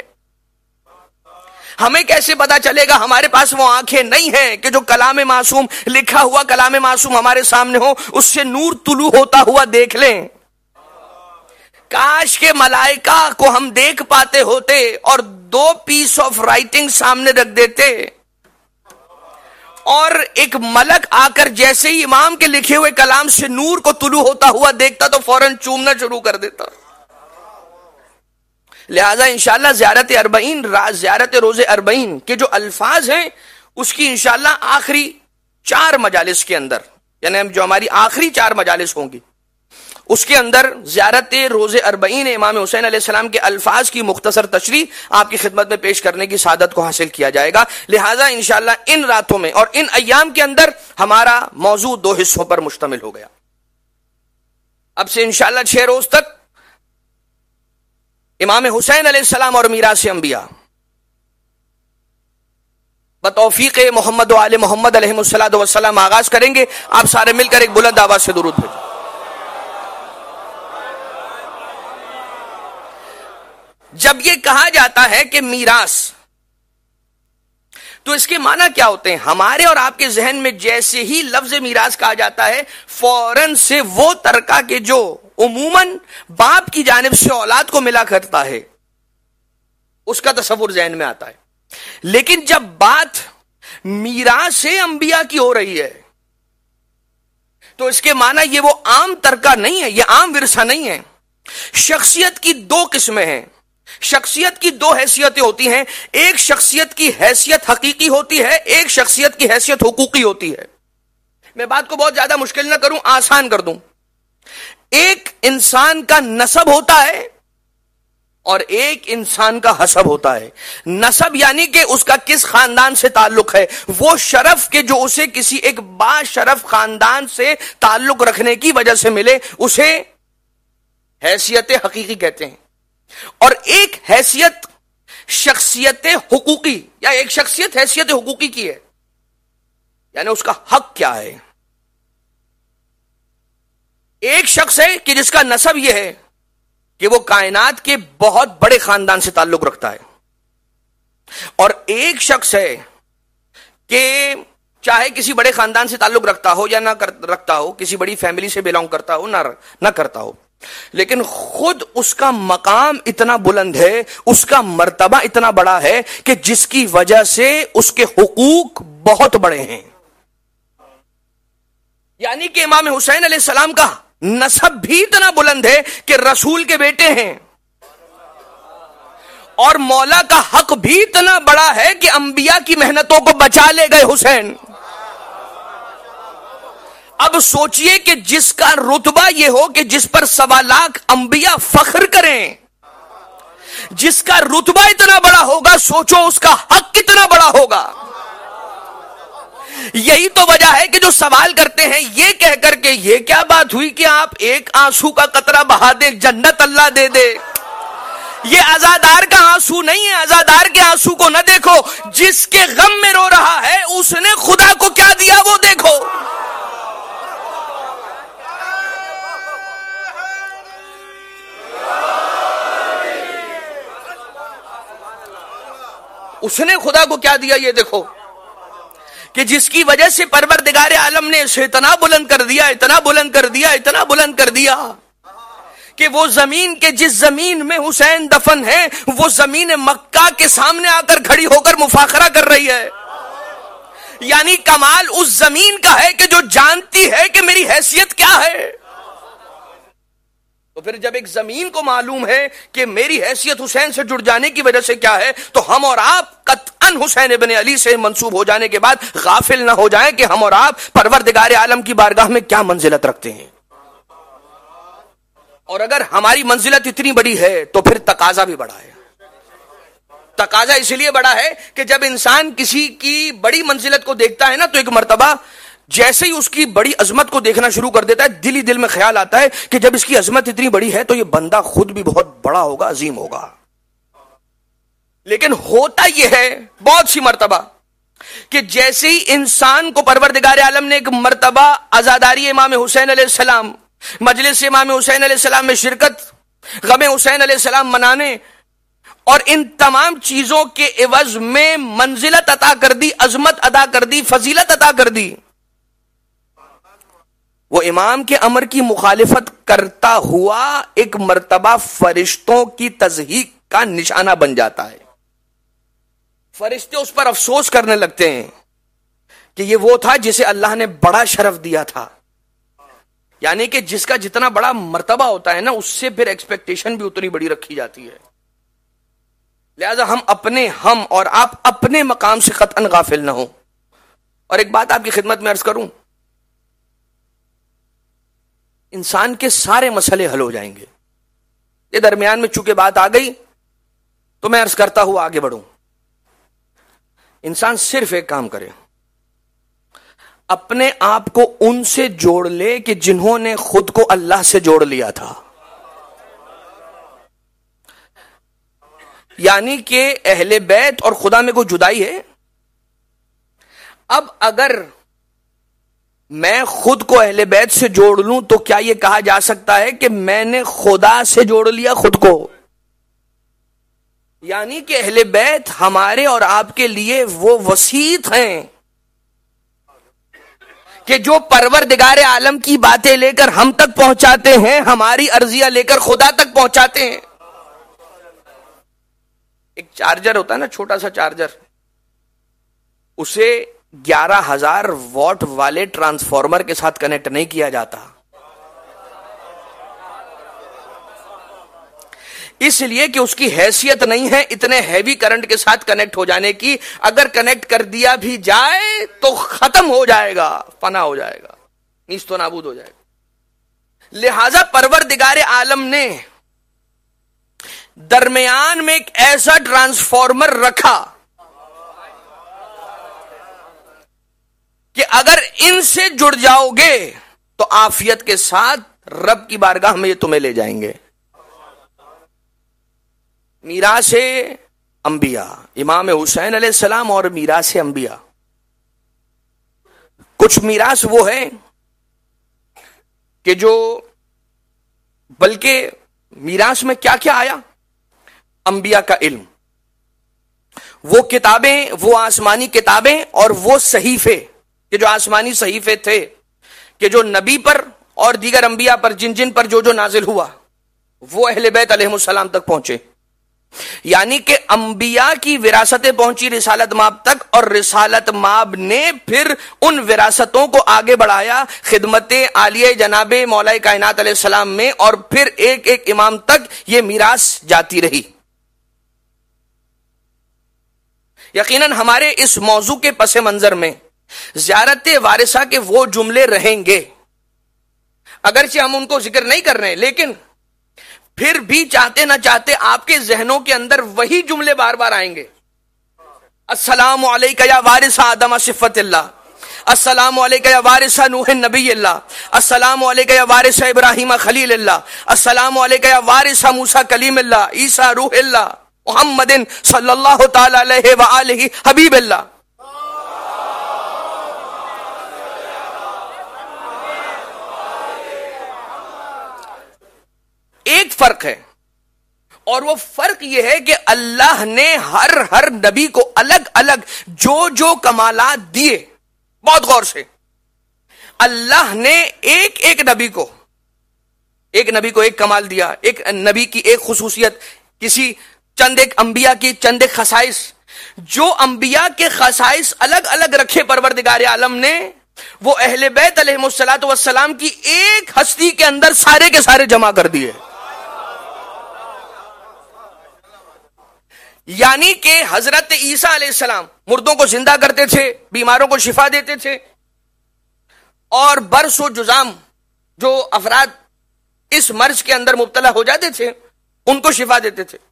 ہمیں کیسے پتا چلے گا؟ ہمارے پاس وہ آنکھیں نہیں ہیں کہ جو کلام معصوم لکھا ہوا کلام معصوم ہمارے سامنے ہو اس سے نور طلوع ہوتا ہوا دیکھ لیں. کاش کے ملائکہ کو ہم دیکھ پاتے ہوتے اور 2 پیس آف رائٹنگ سامنے رکھ دیتے اور ایک ملک آ کر جیسے ہی امام کے لکھے ہوئے کلام سے نور کو طلوع ہوتا ہوا دیکھتا تو فوراً چومنا شروع کر دیتا. لہذا انشاءاللہ زیارت روز اربعین کے جو الفاظ ہیں اس کی انشاءاللہ آخری 4 مجالس کے اندر، یعنی جو ہماری آخری 4 مجالس ہوں گی اس کے اندر زیارت روز اربعین امام حسین علیہ السلام کے الفاظ کی مختصر تشریح آپ کی خدمت میں پیش کرنے کی سعادت کو حاصل کیا جائے گا. لہذا انشاءاللہ ان راتوں میں اور ان ایام کے اندر ہمارا موضوع 2 حصوں پر مشتمل ہو گیا. اب سے انشاءاللہ 6 روز تک امام حسین علیہ السلام اور میراث انبیاء بتوفیق محمد و آل محمد علیہ الصلوۃ والسلام آغاز کریں گے. آپ سارے مل کر ایک بلند آواز سے درود بھیجیں. جب یہ کہا جاتا ہے کہ میراث، تو اس کے معنی کیا ہوتے ہیں؟ ہمارے اور آپ کے ذہن میں جیسے ہی لفظ میراث کہا جاتا ہے فوراً سے وہ ترکہ کے جو عموماً باپ کی جانب سے اولاد کو ملا کرتا ہے اس کا تصور ذہن میں آتا ہے. لیکن جب بات میراث انبیاء کی ہو رہی ہے تو اس کے معنی یہ وہ عام ترکہ نہیں ہے، یہ عام ورثہ نہیں ہے. شخصیت کی 2 قسمیں ہیں، شخصیت کی 2 حیثیتیں ہوتی ہیں. ایک شخصیت کی حیثیت حقیقی ہوتی ہے، ایک شخصیت کی حیثیت حقوقی ہوتی ہے. میں بات کو بہت زیادہ مشکل نہ کروں، آسان کر دوں. ایک انسان کا نسب ہوتا ہے اور ایک انسان کا حسب ہوتا ہے. نسب یعنی کہ اس کا کس خاندان سے تعلق ہے، وہ شرف کے جو اسے کسی ایک باشرف خاندان سے تعلق رکھنے کی وجہ سے ملے اسے حیثیت حقیقی کہتے ہیں. اور ایک حیثیت شخصیت حقوقی، یا ایک شخصیت حیثیت حقوقی کی ہے، یعنی اس کا حق کیا ہے. ایک شخص ہے کہ جس کا نسب یہ ہے کہ وہ کائنات کے بہت بڑے خاندان سے تعلق رکھتا ہے، اور ایک شخص ہے کہ چاہے کسی بڑے خاندان سے تعلق رکھتا ہو یا نہ رکھتا ہو، کسی بڑی فیملی سے بلانگ کرتا ہو نہ کرتا ہو، لیکن خود اس کا مقام اتنا بلند ہے، اس کا مرتبہ اتنا بڑا ہے کہ جس کی وجہ سے اس کے حقوق بہت بڑے ہیں. یعنی کہ امام حسین علیہ السلام کا نسب بھی اتنا بلند ہے کہ رسول کے بیٹے ہیں، اور مولا کا حق بھی اتنا بڑا ہے کہ انبیاء کی محنتوں کو بچا لے گئے حسین. اب سوچئے کہ جس کا رتبہ یہ ہو کہ جس پر 1.25 لاکھ انبیاء فخر کریں، جس کا رتبہ اتنا بڑا ہوگا، سوچو اس کا حق کتنا بڑا ہوگا. یہی تو وجہ ہے کہ جو سوال کرتے ہیں یہ کہہ کر کے یہ کیا بات ہوئی کہ آپ ایک آنسو کا قطرہ بہا دے جنت اللہ دے دے. یہ عزادار کا آنسو نہیں ہے، عزادار کے آنسو کو نہ دیکھو، جس کے غم میں رو رہا ہے اس نے خدا کو کیا دیا وہ دیکھو. اس نے خدا کو کیا دیا یہ دیکھو، کہ جس کی وجہ سے پروردگار عالم نے اسے اتنا بلند کر دیا، اتنا بلند کر دیا، اتنا بلند کر دیا کہ وہ زمین کے جس زمین میں حسین دفن ہے وہ زمین مکہ کے سامنے آ کر کھڑی ہو کر مفاخرہ کر رہی ہے. یعنی کمال اس زمین کا ہے کہ جو جانتی ہے کہ میری حیثیت کیا ہے. تو پھر جب ایک زمین کو معلوم ہے کہ میری حیثیت حسین سے جڑ جانے کی وجہ سے کیا ہے، تو ہم اور آپ قطعاً حسین ابن علی سے منسوب ہو جانے کے بعد غافل نہ ہو جائیں کہ ہم اور آپ پروردگار عالم کی بارگاہ میں کیا منزلت رکھتے ہیں. اور اگر ہماری منزلت اتنی بڑی ہے تو پھر تقاضا بھی بڑا ہے. تقاضا اس لیے بڑا ہے کہ جب انسان کسی کی بڑی منزلت کو دیکھتا ہے نا، تو ایک مرتبہ جیسے ہی اس کی بڑی عظمت کو دیکھنا شروع کر دیتا ہے، دل ہی دل میں خیال آتا ہے کہ جب اس کی عظمت اتنی بڑی ہے تو یہ بندہ خود بھی بہت بڑا ہوگا، عظیم ہوگا. لیکن ہوتا یہ ہے بہت سی مرتبہ کہ جیسے ہی انسان کو پروردگار عالم نے ایک مرتبہ عزاداری امام حسین علیہ السلام، مجلس امام حسین علیہ السلام میں شرکت، غم حسین علیہ السلام منانے اور ان تمام چیزوں کے عوض میں منزلت عطا کر دی، عظمت عطا کر دی، فضیلت عطا کر دی، وہ امام کے امر کی مخالفت کرتا ہوا ایک مرتبہ فرشتوں کی تضحیک کا نشانہ بن جاتا ہے. فرشتے اس پر افسوس کرنے لگتے ہیں کہ یہ وہ تھا جسے اللہ نے بڑا شرف دیا تھا. یعنی کہ جس کا جتنا بڑا مرتبہ ہوتا ہے نا، اس سے پھر ایکسپیکٹیشن بھی اتنی بڑی رکھی جاتی ہے. لہذا ہم اور آپ اپنے مقام سے قطعاً غافل نہ ہوں. اور ایک بات آپ کی خدمت میں عرض کروں، انسان کے سارے مسئلے حل ہو جائیں گے. یہ درمیان میں چونکہ بات آ گئی تو میں عرض کرتا ہوا آگے بڑھوں. انسان صرف ایک کام کرے، اپنے آپ کو ان سے جوڑ لے کہ جنہوں نے خود کو اللہ سے جوڑ لیا تھا. یعنی کہ اہل بیت اور خدا میں کوئی جدائی ہے. اب اگر میں خود کو اہل بیت سے جوڑ لوں تو کیا یہ کہا جا سکتا ہے کہ میں نے خدا سے جوڑ لیا خود کو؟ یعنی کہ اہل بیت ہمارے اور آپ کے لیے وہ وسیط ہیں کہ جو پروردگار عالم کی باتیں لے کر ہم تک پہنچاتے ہیں، ہماری عرضیہ لے کر خدا تک پہنچاتے ہیں. ایک چارجر ہوتا ہے نا، چھوٹا سا چارجر، اسے 11,000 واٹ والے ٹرانسفارمر کے ساتھ کنیکٹ نہیں کیا جاتا، اس لیے کہ اس کی حیثیت نہیں ہے اتنے ہیوی کرنٹ کے ساتھ کنیکٹ ہو جانے کی. اگر کنیکٹ کر دیا بھی جائے تو ختم ہو جائے گا، فنا ہو جائے گا، نیست و نابود ہو جائے گا. لہذا پروردگار عالم نے درمیان میں ایک ایسا ٹرانسفارمر رکھا کہ اگر ان سے جڑ جاؤ گے تو عافیت کے ساتھ رب کی بارگاہ میں یہ تمہیں لے جائیں گے. میراث انبیاء، امام حسین علیہ السلام اور میراث انبیاء. کچھ میراث وہ ہے کہ جو، بلکہ میراث میں کیا کیا آیا؟ انبیاء کا علم، وہ کتابیں، وہ آسمانی کتابیں اور وہ صحیفے کہ جو آسمانی صحیفے تھے کہ جو نبی پر اور دیگر انبیاء پر جن جن پر جو نازل ہوا وہ اہل بیت علیہ السلام تک پہنچے. یعنی کہ انبیاء کی وراثتیں پہنچی رسالت مآب تک، اور رسالت مآب نے پھر ان وراثتوں کو آگے بڑھایا خدمت عالیہ جناب مولا کائنات علیہ السلام میں، اور پھر ایک ایک امام تک یہ میراث جاتی رہی. یقیناً ہمارے اس موضوع کے پس منظر میں زیارت وارثہ کے وہ جملے رہیں گے، اگرچہ ہم ان کو ذکر نہیں کر رہے ہیں، لیکن پھر بھی چاہتے نہ چاہتے آپ کے ذہنوں کے اندر وہی جملے بار بار آئیں گے. السلام علیکہ یا وارث آدم صفت اللہ، السلام علیکہ یا وارث نوح نبی اللہ، السلام علیکہ یا وارث ابراہیم خلیل اللہ، السلام علیکہ یا وارث موسیٰ کلیم اللہ، عیسیٰ روح اللہ، محمد صلی اللہ تعالی علیہ وآلہ حبیب اللہ. ایک فرق ہے، اور وہ فرق یہ ہے کہ اللہ نے ہر نبی کو الگ الگ جو کمالات دیے، بہت غور سے اللہ نے ایک نبی کو ایک کمال دیا، ایک نبی کی ایک خصوصیت، کسی چند ایک انبیاء کی چند ایک خصائص. جو انبیاء کے خصائص الگ الگ رکھے پروردگار عالم نے، وہ اہل بیت علیہ الصلوۃ والسلام کی ایک ہستی کے اندر سارے کے سارے جمع کر دیے. یعنی کہ حضرت عیسیٰ علیہ السلام مردوں کو زندہ کرتے تھے، بیماروں کو شفا دیتے تھے، اور برص و جذام جو افراد اس مرض کے اندر مبتلا ہو جاتے تھے ان کو شفا دیتے تھے.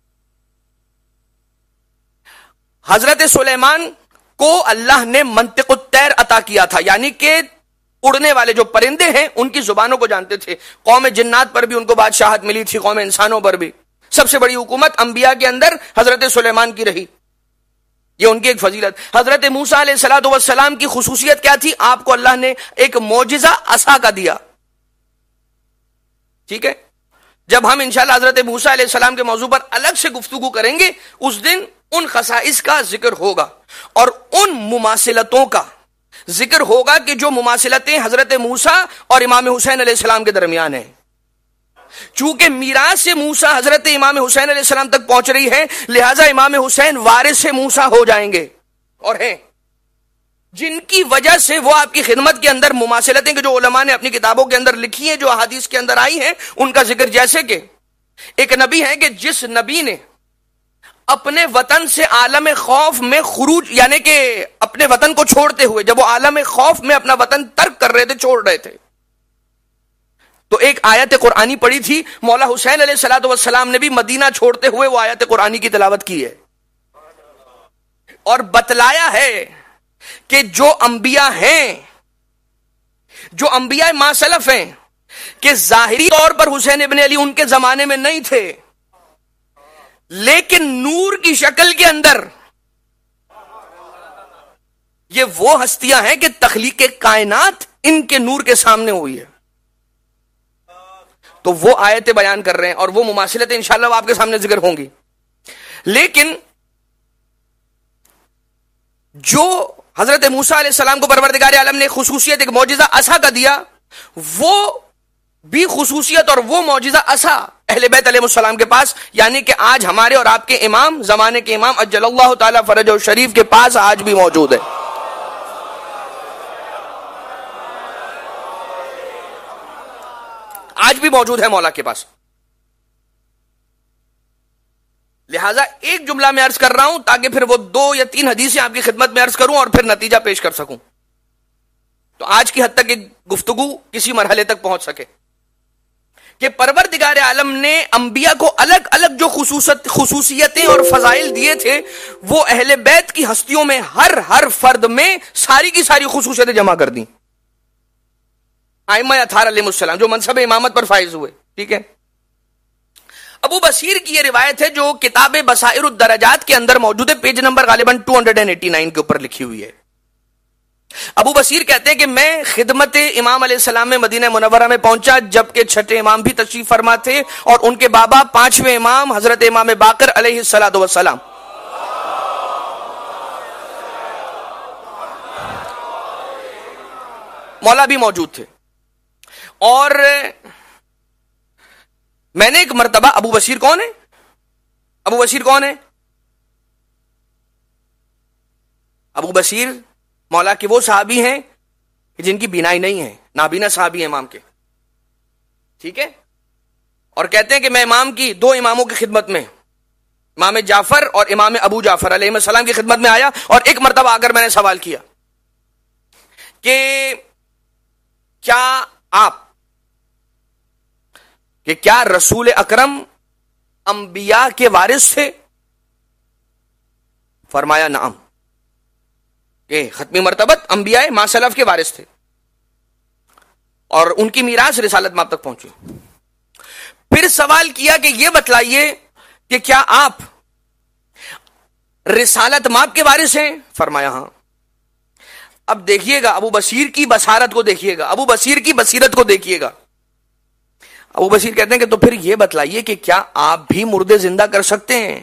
حضرت سلیمان کو اللہ نے منطق الطیر عطا کیا تھا، یعنی کہ اڑنے والے جو پرندے ہیں ان کی زبانوں کو جانتے تھے. قوم جنات پر بھی ان کو بادشاہت ملی تھی، قوم انسانوں پر بھی. سب سے بڑی حکومت انبیاء کے اندر حضرت سلیمان کی رہی، یہ ان کی ایک فضیلت. حضرت موسیٰ علیہ السلام کی خصوصیت کیا تھی؟ آپ کو اللہ نے ایک معجزہ عصا کا دیا. ٹھیک ہے، جب ہم انشاءاللہ حضرت موسیٰ علیہ السلام کے موضوع پر الگ سے گفتگو کریں گے، اس دن ان خصائص کا ذکر ہوگا اور ان مماثلتوں کا ذکر ہوگا کہ جو مماثلتیں حضرت موسیٰ اور امام حسین علیہ السلام کے درمیان ہیں. چونکہ میراث سے موسیٰ حضرت امام حسین علیہ السلام تک پہنچ رہی ہے، لہٰذا امام حسین وارث سے موسیٰ ہو جائیں گے، اور ہیں جن کی وجہ سے وہ آپ کی خدمت کے اندر مماثلتیں کہ جو علماء نے اپنی کتابوں کے اندر لکھی ہیں، جو احادیث کے اندر آئی ہیں، ان کا ذکر. جیسے کہ ایک نبی ہے کہ جس نبی نے اپنے وطن سے عالم خوف میں خروج، یعنی کہ اپنے وطن کو چھوڑتے ہوئے، جب وہ عالم خوف میں اپنا وطن ترک کر رہے تھے، چھوڑ رہے تھے، تو ایک آیت قرآنی پڑھی تھی. مولا حسین علیہ السلام نے بھی مدینہ چھوڑتے ہوئے وہ آیت قرآنی کی تلاوت کی ہے، اور بتلایا ہے کہ جو انبیاء ہیں، جو انبیاء ما سلف ہیں، کہ ظاہری طور پر حسین ابن علی ان کے زمانے میں نہیں تھے، لیکن نور کی شکل کے اندر یہ وہ ہستیاں ہیں کہ تخلیق کائنات ان کے نور کے سامنے ہوئی ہے. تو وہ آیتیں بیان کر رہے ہیں، اور وہ مماثلتیں انشاءاللہ وہ آپ کے سامنے ذکر ہوں گی. لیکن جو حضرت موسیٰ علیہ السلام کو پروردگار عالم نے خصوصیت ایک معجزہ عصا کا دیا، وہ بھی خصوصیت اور وہ معجزہ عصا اہل بیت علیہ السلام کے پاس، یعنی کہ آج ہمارے اور آپ کے امام، زمانے کے امام اجل اللہ تعالی فرجہ شریف کے پاس آج بھی موجود ہے. آج بھی موجود ہے مولا کے پاس. لہٰذا ایک جملہ میں عرض کر رہا ہوں تاکہ پھر وہ 2 یا 3 حدیثیں آپ کی خدمت میں عرض کروں اور پھر نتیجہ پیش کر سکوں، تو آج کی حد تک ایک گفتگو کسی مرحلے تک پہنچ سکے کہ پروردگار عالم نے انبیاء کو الگ الگ جو خصوصیتیں اور فضائل دیے تھے، وہ اہل بیت کی ہستیوں میں ہر فرد میں ساری کی ساری خصوصیتیں جمع کر دیں. ائمہ اطہار علیہ السلام جو منصب امامت پر فائز ہوئے. ٹھیک ہے، ابو بصیر کی یہ روایت ہے جو کتاب بصائر الدرجات کے اندر موجود ہے، پیج نمبر غالباً 289 کے اوپر لکھی ہوئی ہے. ابو بصیر کہتے ہیں کہ میں خدمت امام علیہ السلام میں مدینہ منورہ میں پہنچا جبکہ چھٹے امام بھی تشریف فرما تھے، اور ان کے بابا 5ویں امام حضرت امام باقر علیہ السلام مولا بھی موجود تھے. اور میں نے ایک مرتبہ ابو بصیر کون ہے؟ ابو بصیر کون ہے؟ ابو بصیر مولا کے وہ صحابی ہیں جن کی بینائی نہیں ہے، نابینا صحابی ہیں امام کے. ٹھیک ہے. اور کہتے ہیں کہ میں امام کی دو اماموں کی خدمت میں، امام جعفر اور امام ابو جعفر علیہ السلام کی خدمت میں آیا، اور ایک مرتبہ آ کر میں نے سوال کیا کہ کیا رسول اکرم انبیاء کے وارث تھے؟ فرمایا نعم، کہ ختمی مرتبت انبیاء ما سلف کے وارث تھے اور ان کی میراث رسالت مآب تک پہنچی. پھر سوال کیا کہ یہ بتلائیے کہ کیا آپ رسالت مآب کے وارث ہیں؟ فرمایا ہاں. اب دیکھیے گا ابو بصیر کی بصارت کو، دیکھیے گا ابو بصیر کی بصیرت کو دیکھیے گا. ابو بصیر کہتے ہیں کہ تو پھر یہ بتلائیے کہ کیا آپ بھی مردے زندہ کر سکتے ہیں؟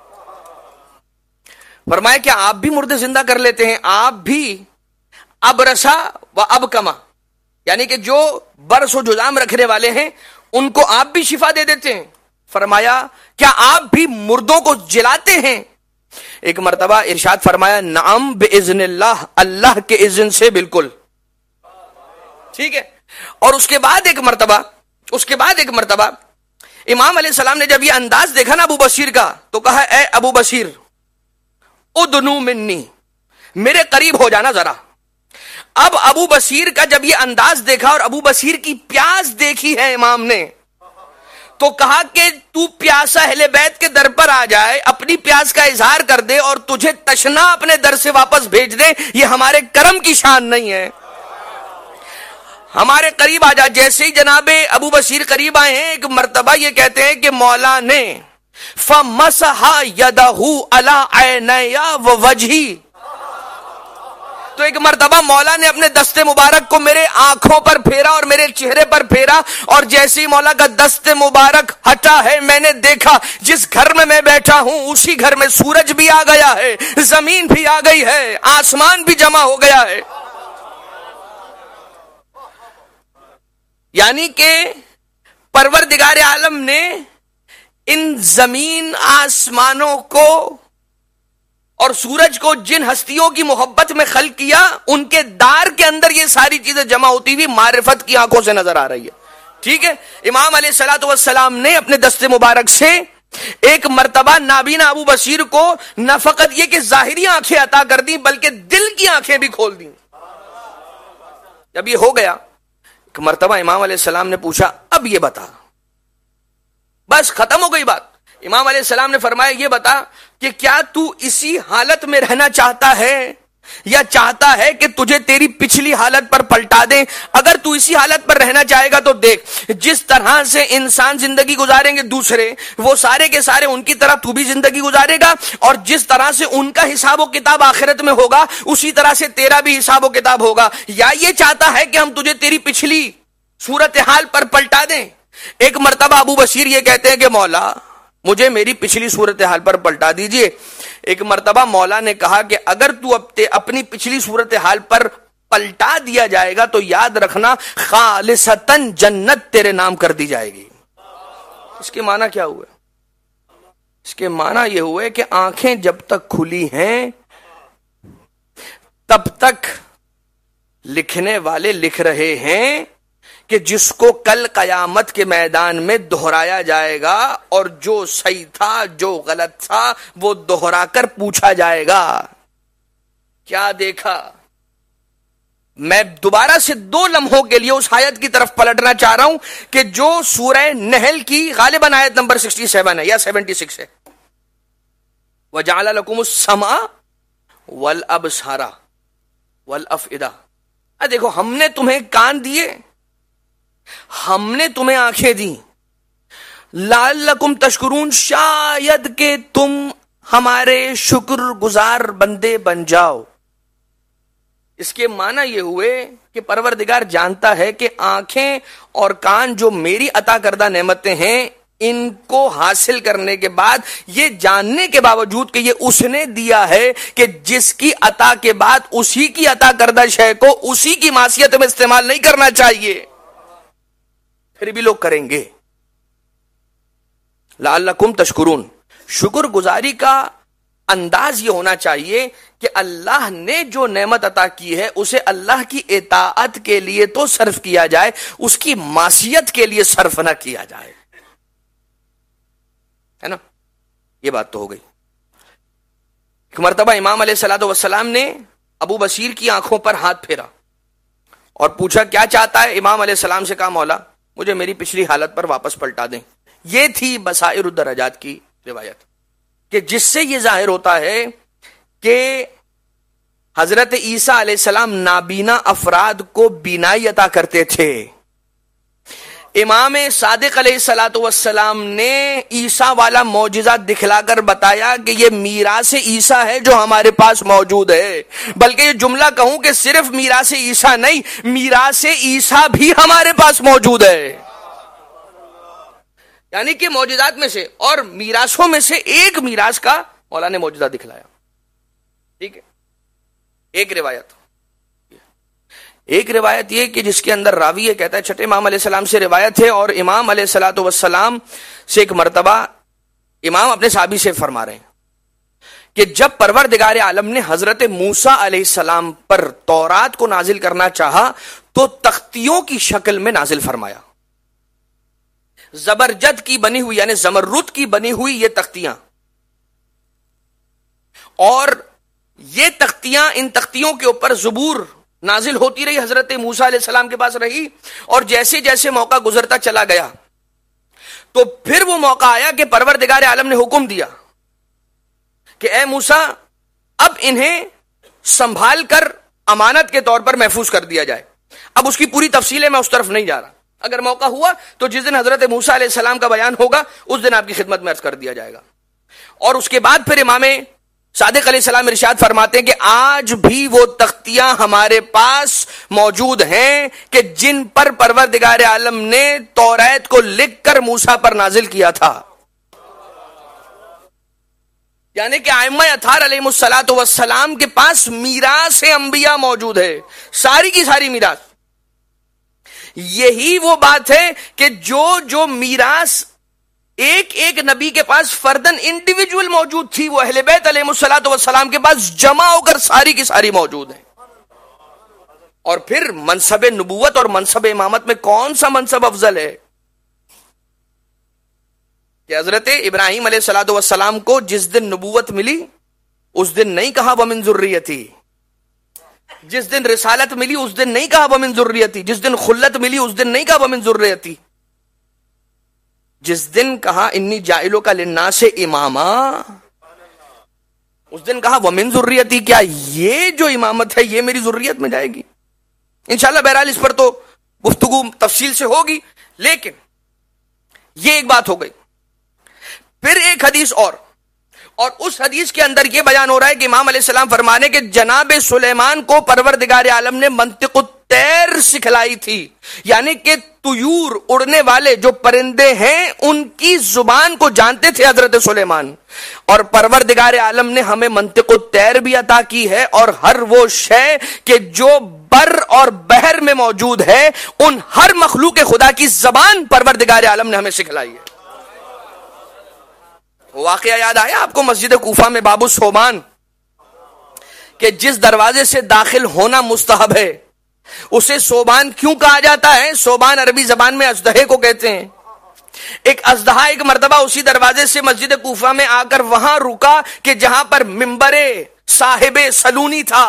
فرمایا کیا آپ بھی مردے زندہ کر لیتے ہیں؟ آپ بھی ابرسا و ابکما، یعنی کہ جو برس و جذام رکھنے والے ہیں ان کو آپ بھی شفا دے دیتے ہیں. فرمایا کیا آپ بھی مردوں کو جلاتے ہیں؟ ایک مرتبہ ارشاد فرمایا نعم باذن اللہ، اللہ کے اذن سے بالکل. ٹھیک ہے. اور اس کے بعد ایک مرتبہ امام علیہ السلام نے جب یہ انداز دیکھا نا ابو بصیر کا، تو کہا اے ابو بصیر ادنو منی، میرے قریب ہو جانا ذرا. اب ابو بصیر کا جب یہ انداز دیکھا اور ابو بصیر کی پیاس دیکھی ہے امام نے، تو کہا کہ تو پیاسا اہل بیت کے در پر آ جائے، اپنی پیاس کا اظہار کر دے اور تجھے تشنا اپنے در سے واپس بھیج دے، یہ ہمارے کرم کی شان نہیں ہے. ہمارے قریب آ جا. جیسے ہی جناب ابو بصیر قریب آئے ہیں، ایک مرتبہ یہ کہتے ہیں کہ مولا نے فَمَسَحَ يَدَهُ عَلَىٰ عَيْنَيَا وَوَجْهِي، تو ایک مرتبہ مولا نے اپنے دست مبارک کو میرے آنکھوں پر پھیرا اور میرے چہرے پر پھیرا، اور جیسے ہی مولا کا دست مبارک ہٹا ہے میں نے دیکھا جس گھر میں بیٹھا ہوں اسی گھر میں سورج بھی آ گیا ہے، زمین بھی آ گئی ہے، آسمان بھی جمع ہو گیا ہے. یعنی کہ پروردگار عالم نے ان زمین آسمانوں کو اور سورج کو جن ہستیوں کی محبت میں خلق کیا، ان کے دار کے اندر یہ ساری چیزیں جمع ہوتی ہوئی معرفت کی آنکھوں سے نظر آ رہی ہے. ٹھیک ہے. امام علیہ الصلوۃ والسلام نے اپنے دست مبارک سے ایک مرتبہ نابینا ابو بصیر کو نہ فقط یہ کہ ظاہری آنکھیں عطا کر دی بلکہ دل کی آنکھیں بھی کھول دیں. جب یہ ہو گیا، ایک مرتبہ امام علیہ السلام نے پوچھا اب یہ بتا، بس ختم ہو گئی بات. امام علیہ السلام نے فرمایا یہ بتا کہ کیا تو اسی حالت میں رہنا چاہتا ہے یا چاہتا ہے کہ تجھے تیری پچھلی حالت پر پلٹا دیں؟ اگر تو اسی حالت پر رہنا چاہے گا تو دیکھ، جس طرح سے انسان زندگی گزاریں گے دوسرے، وہ سارے کے سارے ان کی طرح تو بھی زندگی گزارے گا، اور جس طرح سے ان کا حساب و کتاب آخرت میں ہوگا اسی طرح سے تیرا بھی حساب و کتاب ہوگا. یا یہ چاہتا ہے کہ ہم تجھے تیری پچھلی صورتحال پر پلٹا دیں؟ ایک مرتبہ ابو بصیر یہ کہتے ہیں کہ مولا مجھے میری پچھلی صورتحال پر پلٹا دیجئے. ایک مرتبہ مولا نے کہا کہ اگر تو اپنی پچھلی صورتحال پر پلٹا دیا جائے گا تو یاد رکھنا خالصتاً جنت تیرے نام کر دی جائے گی. اس کے معنی کیا ہوئے؟ اس کے معنی یہ ہوئے کہ آنکھیں جب تک کھلی ہیں تب تک لکھنے والے لکھ رہے ہیں کہ جس کو کل قیامت کے میدان میں دہرایا جائے گا، اور جو صحیح تھا جو غلط تھا وہ دہرا کر پوچھا جائے گا کیا دیکھا. میں دوبارہ سے 2 لمحوں کے لیے اس آیت کی طرف پلٹنا چاہ رہا ہوں کہ جو سورہ نحل کی غالباً آیت نمبر 67 ہے یا 76 ہے. وَجَعَلَ لَكُمُ السَّمْعَ وَالْأَبْصَارَ وَالْأَفْئِدَةَ. دیکھو ہم نے تمہیں کان دیے، ہم نے تمہیں آنکھیں دی، لعلکم تشکرون، شاید کہ تم ہمارے شکر گزار بندے بن جاؤ. اس کے معنی یہ ہوئے کہ پروردگار جانتا ہے کہ آنکھیں اور کان جو میری عطا کردہ نعمتیں ہیں ان کو حاصل کرنے کے بعد یہ جاننے کے باوجود کہ یہ اس نے دیا ہے کہ جس کی عطا کے بعد اسی کی عطا کردہ شے کو اسی کی معصیت میں استعمال نہیں کرنا چاہیے، پھر بھی لوگ کریں گے۔ لعلکم تشکرون، شکر گزاری کا انداز یہ ہونا چاہیے کہ اللہ نے جو نعمت عطا کی ہے اسے اللہ کی اطاعت کے لیے تو صرف کیا جائے، اس کی معصیت کے لیے صرف نہ کیا جائے، ہے نا؟ یہ بات تو ہو گئی۔ ایک مرتبہ امام علیہ الصلوۃ والسلام نے ابو بصیر کی آنکھوں پر ہاتھ پھیرا اور پوچھا کیا چاہتا ہے؟ امام علیہ السلام سے کہا مولا مجھے میری پچھلی حالت پر واپس پلٹا دیں۔ یہ تھی بصائر الدرجات کی روایت، کہ جس سے یہ ظاہر ہوتا ہے کہ حضرت عیسیٰ علیہ السلام نابینا افراد کو بینائی عطا کرتے تھے۔ امام صادق علیہ الصلوۃ والسلام نے عیسیٰ والا معجزہ دکھلا کر بتایا کہ یہ میراث عیسیٰ ہے جو ہمارے پاس موجود ہے، بلکہ یہ جملہ کہوں کہ صرف میراث عیسیٰ نہیں، میراث عیسیٰ بھی ہمارے پاس موجود ہے، یعنی کہ معجزات میں سے اور میراثوں میں سے ایک میراث کا مولا نے معجزہ دکھلایا۔ ٹھیک ہے، ایک روایت یہ کہ جس کے اندر راوی یہ کہتا ہے چھٹے امام علیہ السلام سے روایت ہے، اور امام علیہ الصلوۃ والسلام سے ایک مرتبہ امام اپنے صحابی سے فرما رہے ہیں کہ جب پروردگار عالم نے حضرت موسیٰ علیہ السلام پر تورات کو نازل کرنا چاہا تو تختیوں کی شکل میں نازل فرمایا، زبرجد کی بنی ہوئی یعنی زمرد کی بنی ہوئی یہ تختیاں، اور یہ تختیاں، ان تختیوں کے اوپر زبور نازل ہوتی رہی، حضرت موسیٰ علیہ السلام کے پاس رہی، اور جیسے جیسے موقع گزرتا چلا گیا تو پھر وہ موقع آیا کہ پروردگار عالم نے حکم دیا کہ اے موسیٰ اب انہیں سنبھال کر امانت کے طور پر محفوظ کر دیا جائے۔ اب اس کی پوری تفصیلیں میں اس طرف نہیں جا رہا، اگر موقع ہوا تو جس دن حضرت موسیٰ علیہ السلام کا بیان ہوگا اس دن آپ کی خدمت میں عرض کر دیا جائے گا۔ اور اس کے بعد پھر امام صادق علیہ السلام ارشاد فرماتے ہیں کہ آج بھی وہ تختیاں ہمارے پاس موجود ہیں کہ جن پر پروردگار عالم نے توریت کو لکھ کر موسیٰ پر نازل کیا تھا، یعنی کہ ائمہ اطہار علیہ الصلوۃ والسلام کے پاس میراث انبیاء موجود ہے، ساری کی ساری میراث۔ یہی وہ بات ہے کہ جو میراث ایک ایک نبی کے پاس فردن انڈیویجول موجود تھی، وہ اہل بیت علیہ الصلوۃ والسلام کے پاس جمع ہو کر ساری کی ساری موجود ہیں۔ اور پھر منصب نبوت اور منصب امامت میں کون سا منصب افضل ہے کہ حضرت ابراہیم علیہ الصلوۃ والسلام کو جس دن نبوت ملی اس دن نہیں کہا ومن ذریتی، جس دن رسالت ملی اس دن نہیں کہا ومن ذریتی، جس دن خلت ملی اس دن نہیں کہا ومن ذریتی، جس دن کہا انی جاعلو کا للناس اماما اس دن کہا ومن ذریتی، کیا یہ جو امامت ہے یہ میری ذریت میں جائے گی؟ انشاءاللہ بہرحال اس پر تو گفتگو تفصیل سے ہوگی، لیکن یہ ایک بات ہو گئی۔ پھر ایک حدیث اور اس حدیث کے اندر یہ بیان ہو رہا ہے کہ امام علیہ السلام فرمانے کہ جناب سلیمان کو پروردگار عالم نے منطق الطیر سکھلائی تھی، یعنی کہ طیور اڑنے والے جو پرندے ہیں ان کی زبان کو جانتے تھے حضرت سلیمان، اور پروردگار عالم نے ہمیں منطق الطیر بھی عطا کی ہے، اور ہر وہ شے کہ جو بر اور بحر میں موجود ہے ان ہر مخلوق خدا کی زبان پروردگار عالم نے ہمیں سکھلائی ہے۔ واقعہ یاد آیا آپ کو مسجد کوفہ میں باب الصوبان، کہ جس دروازے سے داخل ہونا مستحب ہے اسے صوبان کیوں کہا جاتا ہے؟ صوبان عربی زبان میں اژدہے کو کہتے ہیں۔ ایک اژدہا ایک مرتبہ اسی دروازے سے مسجد کوفہ میں آ کر وہاں رکا کہ جہاں پر منبر صاحب سلونی تھا،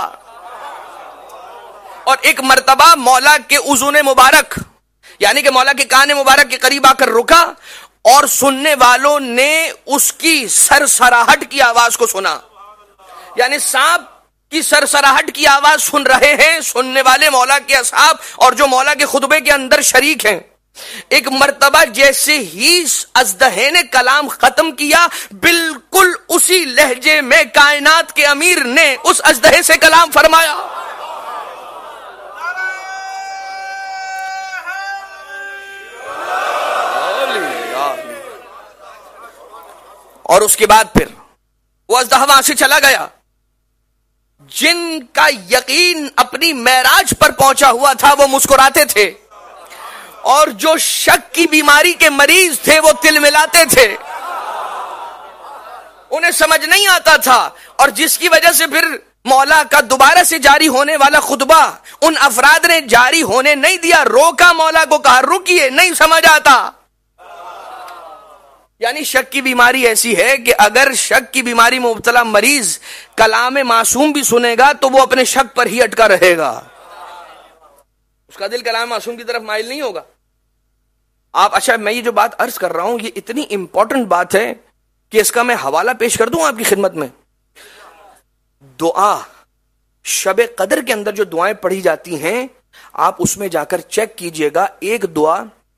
اور ایک مرتبہ مولا کے اذن مبارک یعنی کہ مولا کے کان مبارک کے قریب آ کر رکا، اور سننے والوں نے اس کی سرسراہٹ کی آواز کو سنا، یعنی سانپ کی سرسراہٹ کی آواز سن رہے ہیں سننے والے مولا کے اصحاب اور جو مولا کے خطبے کے اندر شریک ہیں۔ ایک مرتبہ جیسے ہی اژدہے نے کلام ختم کیا، بالکل اسی لہجے میں کائنات کے امیر نے اس اژدہے سے کلام فرمایا۔ اور اس کے بعد پھر وہ اژدہا وہاں سے چلا گیا. جن کا یقین اپنی معراج پر پہنچا ہوا تھا وہ مسکراتے تھے، اور جو شک کی بیماری کے مریض تھے وہ تل ملاتے تھے، انہیں سمجھ نہیں آتا تھا. اور جس کی وجہ سے پھر مولا کا دوبارہ سے جاری ہونے والا خطبہ ان افراد نے جاری ہونے نہیں دیا، روکا، مولا کو کہا رکیے، نہیں سمجھ آتا. یعنی شک کی بیماری ایسی ہے کہ اگر شک کی بیماری میں مبتلا مریض کلام معصوم بھی سنے گا تو وہ اپنے شک پر ہی اٹکا رہے گا، اس کا دل کلام معصوم کی طرف مائل نہیں ہوگا. آپ اچھا، میں یہ جو بات عرض کر رہا ہوں یہ اتنی امپورٹنٹ بات ہے کہ اس کا میں حوالہ پیش کر دوں آپ کی خدمت میں. دعا شب قدر کے اندر جو دعائیں پڑھی جاتی ہیں آپ اس میں جا کر چیک کیجئے گا، ایک دعا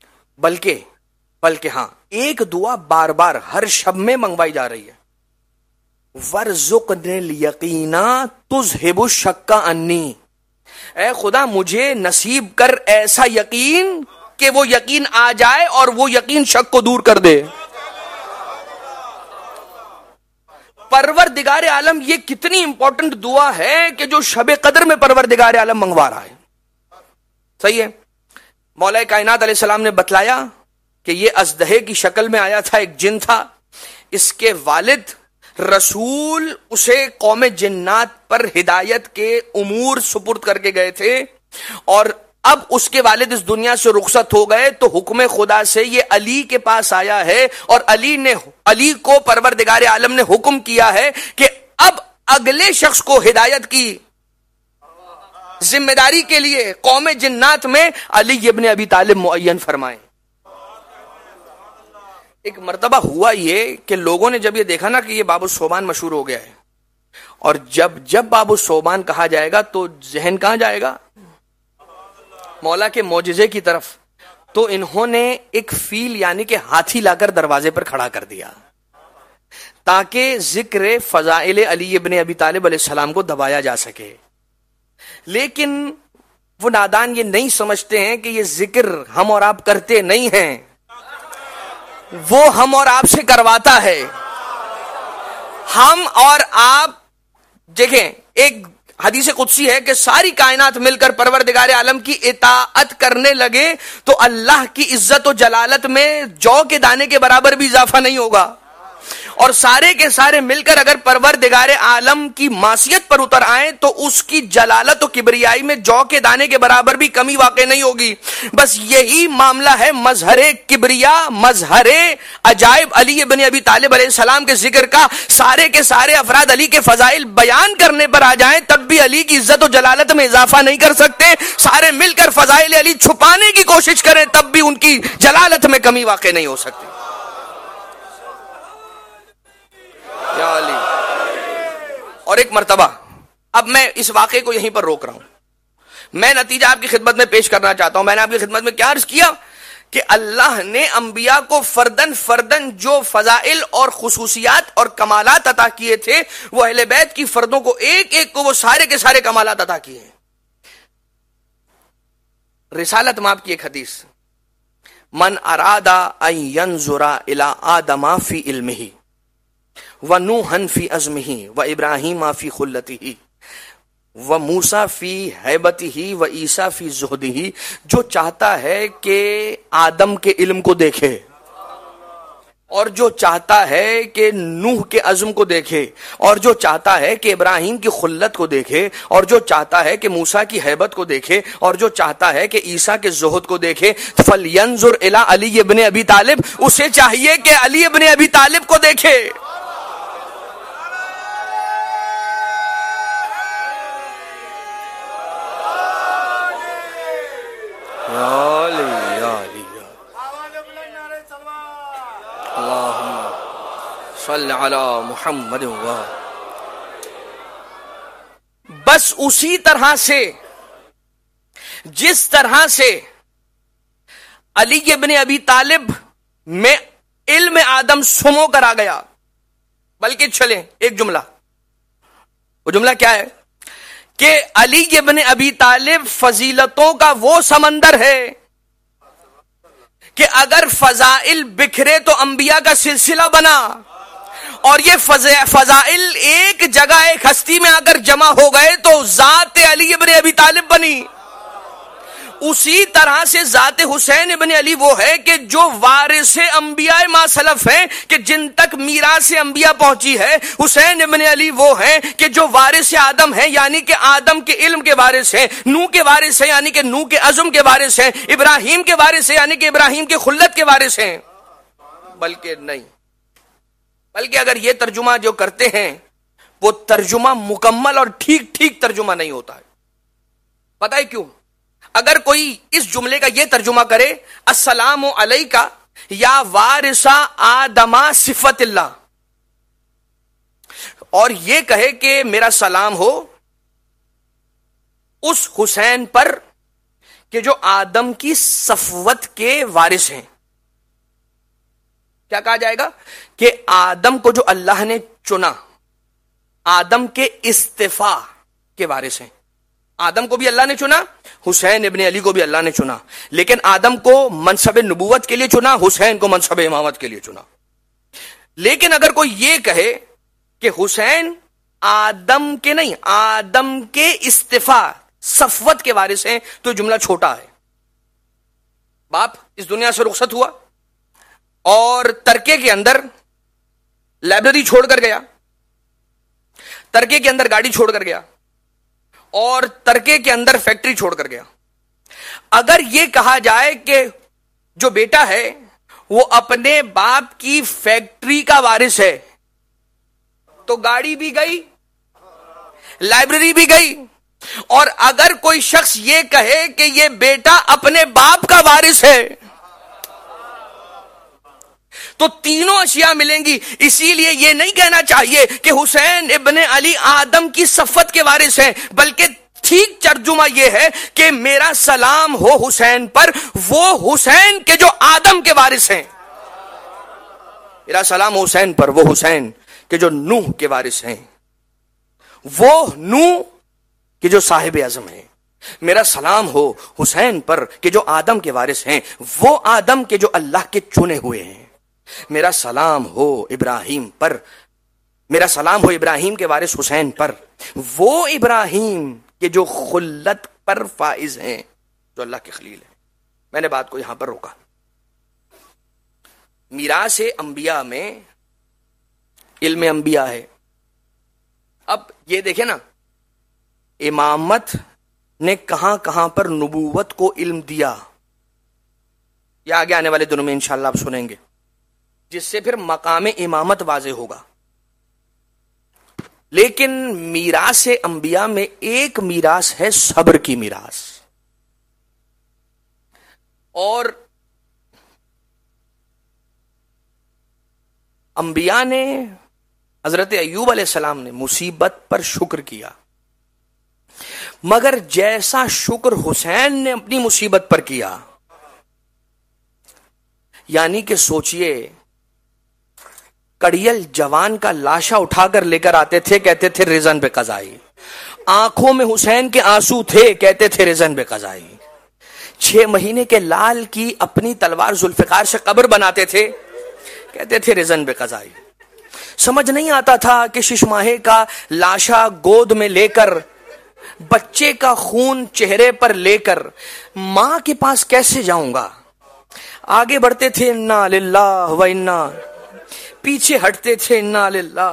بلکہ ہاں ایک دعا بار بار ہر شب میں منگوائی جا رہی ہے. وَارْزُقْنِي الْيَقِينَ تُذْهِبُ الشَّكَّ عَنِّي، اے خدا مجھے نصیب کر ایسا یقین کہ وہ یقین آ جائے اور وہ یقین شک کو دور کر دے. پروردگار عالم یہ کتنی امپورٹنٹ دعا ہے کہ جو شب قدر میں پروردگار عالم منگوا رہا ہے. صحیح ہے. مولا کائنات علیہ السلام نے بتلایا کہ یہ اژدہے کی شکل میں آیا تھا، ایک جن تھا، اس کے والد رسول اسے قوم جنات پر ہدایت کے امور سپرد کر کے گئے تھے، اور اب اس کے والد اس دنیا سے رخصت ہو گئے تو حکم خدا سے یہ علی کے پاس آیا ہے، اور علی کو پروردگار عالم نے حکم کیا ہے کہ اب اگلے شخص کو ہدایت کی ذمہ داری کے لیے قوم جنات میں علی ابن ابی طالب معین فرمائیں. ایک مرتبہ ہوا یہ کہ لوگوں نے جب یہ دیکھا نا کہ یہ باب الصوبان مشہور ہو گیا ہے، اور جب باب الصوبان کہا جائے گا تو ذہن کہاں جائے گا؟ مولا کے معجزے کی طرف. تو انہوں نے ایک فیل یعنی کہ ہاتھی لا کر دروازے پر کھڑا کر دیا تاکہ ذکر فضائل علی ابن ابی طالب علیہ السلام کو دبایا جا سکے. لیکن وہ نادان یہ نہیں سمجھتے ہیں کہ یہ ذکر ہم اور آپ کرتے نہیں ہیں، وہ ہم اور آپ سے کرواتا ہے. ہم اور آپ دیکھیں، ایک حدیث قدسی ہے کہ ساری کائنات مل کر پروردگار عالم کی اطاعت کرنے لگے تو اللہ کی عزت و جلالت میں جو کے دانے کے برابر بھی اضافہ نہیں ہوگا، اور سارے کے سارے مل کر اگر پروردگار عالم کی معصیت پر اتر آئیں تو اس کی جلالت و کبریائی میں جو کے دانے کے برابر بھی کمی واقع نہیں ہوگی. بس یہی معاملہ ہے مظہر کبریا، مظہر عجائب علی ابن ابی طالب علیہ السلام کے ذکر کا. سارے کے سارے افراد علی کے فضائل بیان کرنے پر آ جائیں تب بھی علی کی عزت و جلالت میں اضافہ نہیں کر سکتے. سارے مل کر فضائل علی چھپانے کی کوشش کریں تب بھی ان کی جلالت میں کمی واقع نہیں ہو سکتی. یا علی. اور ایک مرتبہ، اب میں اس واقعے کو یہیں پر روک رہا ہوں، میں نتیجہ آپ کی خدمت میں پیش کرنا چاہتا ہوں. میں نے آپ کی خدمت میں کیا عرض کیا کہ اللہ نے انبیاء کو فردن فردن جو فضائل اور خصوصیات اور کمالات عطا کیے تھے وہ اہل بیت کی فردوں کو ایک ایک کو وہ سارے کے سارے کمالات عطا کیے ہیں. رسالت ماب کی ایک حدیث، من اراد ان ينظر الى آدم فی علمہ وَنُوحًا فِي عَزْمِهِ وَإِبْرَاهِيمَ فِي خُلَّتِهِ وَمُوسَىٰ فِي حَیبَتِهِ وَعِیسَىٰ فِی زُہدِهِ. جو چاہتا ہے کہ آدم کے علم کو دیکھے، اور جو چاہتا ہے کہ نوح کے عزم کو دیکھے، اور جو چاہتا ہے کہ ابراہیم کی خلت کو دیکھے، اور جو چاہتا ہے کہ موسیٰ کی حیبت کو دیکھے، اور جو چاہتا ہے کہ عیسیٰ کے زہد کو دیکھے، فَلْيَنْظُرْ إِلَىٰ عَلِيِّ ابْنِ أَبِي طالب. اسے چاہیے کہ علی ابن ابی طالب کو دیکھے. صلی علی محمد. بس اسی طرح سے جس طرح سے علی ابن ابی طالب میں علم آدم سمو کر آ گیا. بلکہ چلیں ایک جملہ، وہ جملہ کیا ہے کہ علی ابن ابی طالب فضیلتوں کا وہ سمندر ہے کہ اگر فضائل بکھرے تو انبیاء کا سلسلہ بنا، اور یہ فضائل ایک جگہ ایک ہستی میں آ کر جمع ہو گئے تو ذات علی ابن ابی طالب بنی. اسی طرح سے ذات حسین ابن علی وہ ہے کہ جو وارث انبیاء ما سلف ہیں, کہ جن تک میراث انبیاء پہنچی ہے. حسین ابن علی وہ ہیں کہ جو وارث آدم ہیں, یعنی کہ آدم کے علم کے وارث ہیں. نوح کے وارث ہیں, یعنی کہ نوح کے عزم کے وارث ہیں. ابراہیم کے وارث ہیں, یعنی کہ ابراہیم کے خلت کے وارث ہیں. بلکہ نہیں, بلکہ اگر یہ ترجمہ جو کرتے ہیں وہ ترجمہ مکمل اور ٹھیک ٹھیک ترجمہ نہیں ہوتا ہے. پتہ ہے کیوں؟ اگر کوئی اس جملے کا یہ ترجمہ کرے السلام علیکہ یا وارث آدم صفت اللہ, اور یہ کہے کہ میرا سلام ہو اس حسین پر کہ جو آدم کی صفوت کے وارث ہیں, کیا کہا جائے گا؟ کہ آدم کو جو اللہ نے چنا, آدم کے استفاء کے وارث ہیں. آدم کو بھی اللہ نے چنا, حسین ابن علی کو بھی اللہ نے چنا, لیکن آدم کو منصب نبوت کے لیے چنا, حسین کو منصب امامت کے لیے چنا. لیکن اگر کوئی یہ کہے کہ حسین آدم کے نہیں, آدم کے استفاء صفوت کے وارث ہیں, تو جملہ چھوٹا ہے. باپ اس دنیا سے رخصت ہوا اور ترکے کے اندر لائبریری چھوڑ کر گیا, ترکے کے اندر گاڑی چھوڑ کر گیا, اور ترکے کے اندر فیکٹری چھوڑ کر گیا. اگر یہ کہا جائے کہ جو بیٹا ہے وہ اپنے باپ کی فیکٹری کا وارث ہے, تو گاڑی بھی گئی, لائبریری بھی گئی. اور اگر کوئی شخص یہ کہے کہ یہ بیٹا اپنے باپ کا وارث ہے, تو تینوں اشیاء ملیں گی. اسی لیے یہ نہیں کہنا چاہیے کہ حسین ابن علی آدم کی صفت کے وارث ہیں, بلکہ ٹھیک ترجمہ یہ ہے کہ میرا سلام ہو حسین پر, وہ حسین کے جو آدم کے وارث ہیں. میرا سلام حسین پر, وہ حسین کہ جو نوح کے وارث ہیں, وہ نوح کہ جو صاحب اعظم ہیں. میرا سلام ہو حسین پر کہ جو آدم کے وارث ہیں, وہ آدم کے جو اللہ کے چنے ہوئے ہیں. میرا سلام ہو ابراہیم پر, میرا سلام ہو ابراہیم کے وارث حسین پر, وہ ابراہیم کے جو خلت پر فائز ہیں, جو اللہ کے خلیل ہیں. میں نے بات کو یہاں پر روکا. میراث انبیاء میں علم انبیاء ہے. اب یہ دیکھیں نا, امامت نے کہاں کہاں پر نبوت کو علم دیا, یہ آگے آنے والے دنوں میں انشاءاللہ آپ سنیں گے, جس سے پھر مقام امامت واضح ہوگا. لیکن میراث انبیاء میں ایک میراث ہے صبر کی میراث. اور انبیاء نے, حضرت ایوب علیہ السلام نے مصیبت پر شکر کیا, مگر جیسا شکر حسین نے اپنی مصیبت پر کیا, یعنی کہ سوچئے کڑیل جوان کا لاشا اٹھا کر لے کر آتے تھے, کہتے تھے رزن بے قضائی. آنکھوں میں حسین کے آنسو تھے, کہتے تھے رزن بے قضائی. 6 مہینے کے لال کی اپنی تلوار ذوالفقار سے قبر بناتے تھے, کہتے تھے رزن بے قضائی. سمجھ نہیں آتا تھا کہ 6 ماہے کا لاشا گود میں لے کر, بچے کا خون چہرے پر لے کر ماں کے پاس کیسے جاؤں گا. آگے بڑھتے تھے انا للہ و انا, پیچھے ہٹتے تھے انا للہ.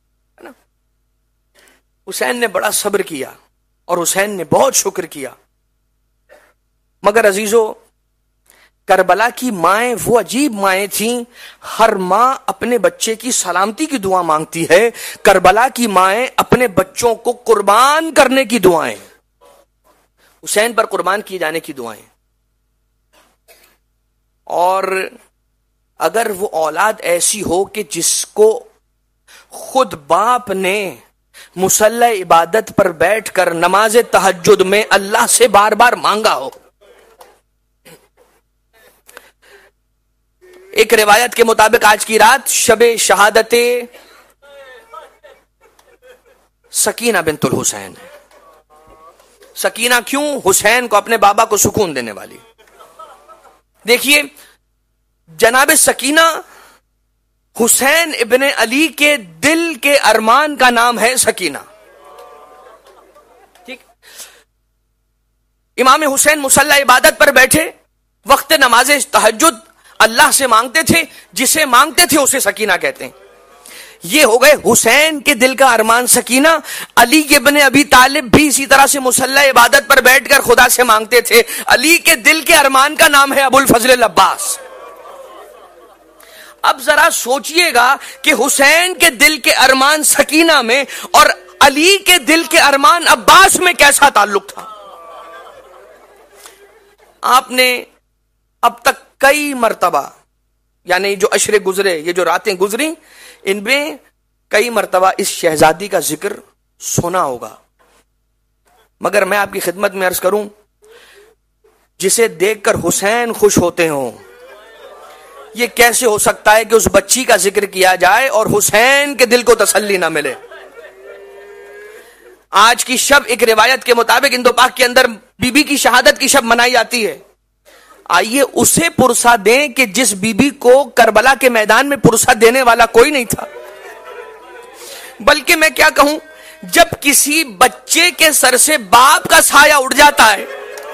حسین نے بڑا صبر کیا اور حسین نے بہت شکر کیا. مگر عزیزو, کربلا کی مائیں وہ عجیب مائیں تھیں. ہر ماں اپنے بچے کی سلامتی کی دعا مانگتی ہے, کربلا کی مائیں اپنے بچوں کو قربان کرنے کی دعائیں, حسین پر قربان کیے جانے کی دعائیں. اور اگر وہ اولاد ایسی ہو کہ جس کو خود باپ نے مصلی عبادت پر بیٹھ کر نماز تہجد میں اللہ سے بار بار مانگا ہو. ایک روایت کے مطابق آج کی رات شب شہادت سکینہ بنت الحسین ہے. سکینہ کیوں؟ حسین کو اپنے بابا کو سکون دینے والی. دیکھیے, جناب سکینہ حسین ابن علی کے دل کے ارمان کا نام ہے سکینہ. ٹھیک. امام حسین مصلی عبادت پر بیٹھے وقت نماز تہجد اللہ سے مانگتے تھے، جسے مانگتے تھے اسے سکینہ کہتے ہیں. یہ ہو گئے حسین کے دل کا ارمان سکینہ. علی ابن ابی طالب بھی اسی طرح سے مصلی عبادت پر بیٹھ کر خدا سے مانگتے تھے. علی کے دل کے ارمان کا نام ہے ابو الفضل العباس. اب ذرا سوچئے گا کہ حسین کے دل کے ارمان سکینہ میں اور علی کے دل کے ارمان عباس میں کیسا تعلق تھا. آپ نے اب تک کئی مرتبہ، یعنی جو عشرے گزرے، یہ جو راتیں گزری، ان میں کئی مرتبہ اس شہزادی کا ذکر سنا ہوگا. مگر میں آپ کی خدمت میں عرض کروں، جسے دیکھ کر حسین خوش ہوتے ہوں، یہ کیسے ہو سکتا ہے کہ اس بچی کا ذکر کیا جائے اور حسین کے دل کو تسلی نہ ملے. آج کی شب ایک روایت کے مطابق ہندو پاک کے اندر بی بی کی شہادت کی شب منائی جاتی ہے. آئیے اسے پرسہ دیں کہ جس بی بی کو کربلا کے میدان میں پرسہ دینے والا کوئی نہیں تھا. بلکہ میں کیا کہوں، جب کسی بچے کے سر سے باپ کا سایہ اڑ جاتا ہے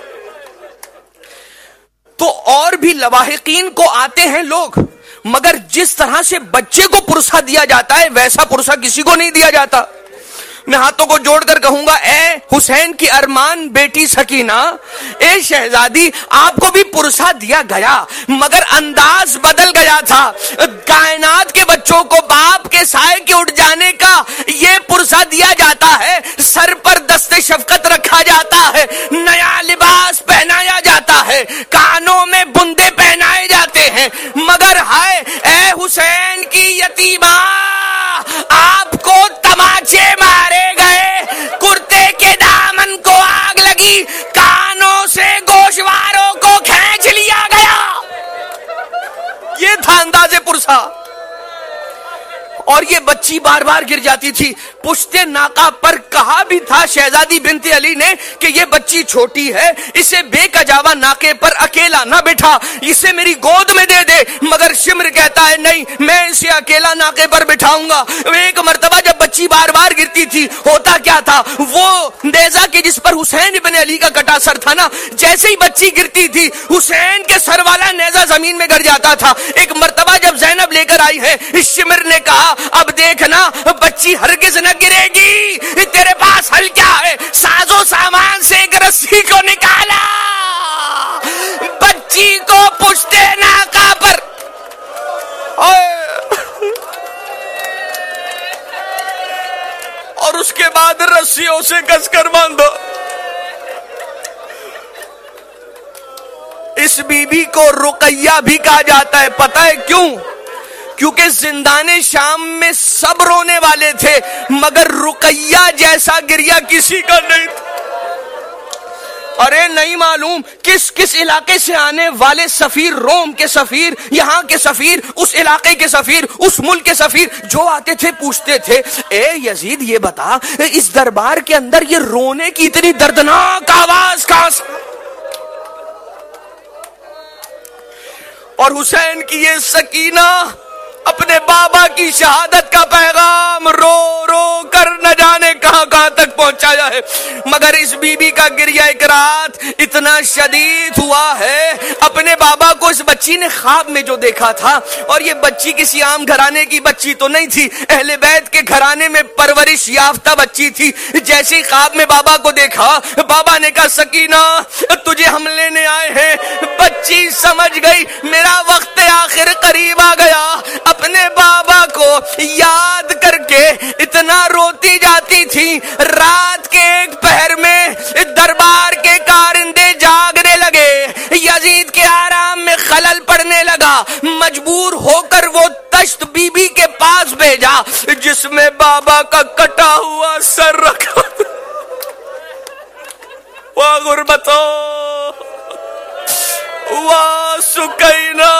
تو اور بھی لواحقین کو آتے ہیں لوگ، مگر جس طرح سے بچے کو پرسہ دیا جاتا ہے ویسا پرسہ کسی کو نہیں دیا جاتا. میں ہاتھوں کو جوڑ کر کہوں گا، اے حسین کی ارمان بیٹی سکینہ، اے شہزادی، آپ کو بھی پرسہ دیا گیا مگر انداز بدل گیا تھا. کائنات کے بچوں کو باپ کے سائے کے اٹھ جانے کا یہ پرسہ دیا جاتا ہے، سر پر دست شفقت رکھا جاتا ہے، نیا لباس پہنایا جاتا ہے، کانوں میں بندے پہنائے جاتے ہیں. مگر ہائے اے حسین کی یتیمہ، آپ کو تماچے مارے گئے، کرتے کے دامن کو آگ لگی، کانوں سے گوشواروں کو کھینچ لیا گیا. یہ تھا انداز پرسہ. اور یہ بچی بار بار گر جاتی تھی. پشتے ناقہ پر کہا بھی تھا شہزادی بنت علی نے کہ یہ بچی چھوٹی ہے، اسے بے کجاوا ناقے پر اکیلا نہ بٹھا، اسے میری گود میں دے دے. مگر شمر کہتا ہے نہیں، میں اسے اکیلا ناقے پر بٹھاؤں گا. ایک مرتبہ جب بچی بار بار گرتی تھی، ہوتا کیا تھا، وہ نیزہ کے جس پر حسین ابن علی کا کٹا سر تھا نا، جیسے ہی بچی گرتی تھی حسین کے سر والا نیزہ زمین میں گر جاتا تھا. ایک مرتبہ جب زینب لے کر آئی ہے، شمر نے کہا اب دیکھنا بچی ہرگز نہ گرے گی، تیرے پاس حل کیا ہے. سازو سامان سے ایک رسی کو نکالا، بچی کو پشتے ناقہ پر اور اس کے بعد رسیوں سے کس کر باندھو. اس بی بی کو رقیہ بھی کہا جاتا ہے. پتہ ہے کیوں؟ کیونکہ زندان شام میں سب رونے والے تھے مگر رقیہ جیسا گریہ کسی کا نہیں تھا. ارے نہیں معلوم کس علاقے سے آنے والے سفیر، روم کے سفیر، یہاں کے سفیر، اس علاقے کے سفیر، اس ملک کے سفیر، جو آتے تھے پوچھتے تھے اے یزید یہ بتا اس دربار کے اندر یہ رونے کی اتنی دردناک آواز کہاں سے؟ اور حسین کی یہ سکینہ اپنے بابا کی شہادت کا پیغام رو رو کر نہ جانے کہاں کہاں تک پہنچایا ہے. مگر اس بی بی کا گریہ ایک رات اتنا شدید ہوا ہے، اپنے بابا کو اس بچی نے خواب میں جو دیکھا تھا، اور یہ بچی کسی عام گھرانے کی بچی تو نہیں تھی، اہل بیت کے گھرانے میں پرورش یافتہ بچی تھی. جیسے ہی خواب میں بابا کو دیکھا، بابا نے کہا سکینہ تجھے ہم لینے آئے ہیں. بچی سمجھ گئی میرا وقت آخر قریب آ گیا. اپنے بابا کو یاد کر کے اتنا روتی جاتی تھی. رات کے ایک پہر میں دربار کے کارندے جاگنے لگے، یزید کے آرام میں خلل پڑنے لگا. مجبور ہو کر وہ تشت بی بی کے پاس بھیجا جس میں بابا کا کٹا ہوا سر رکھا. واہ غربتو واہ سکینہ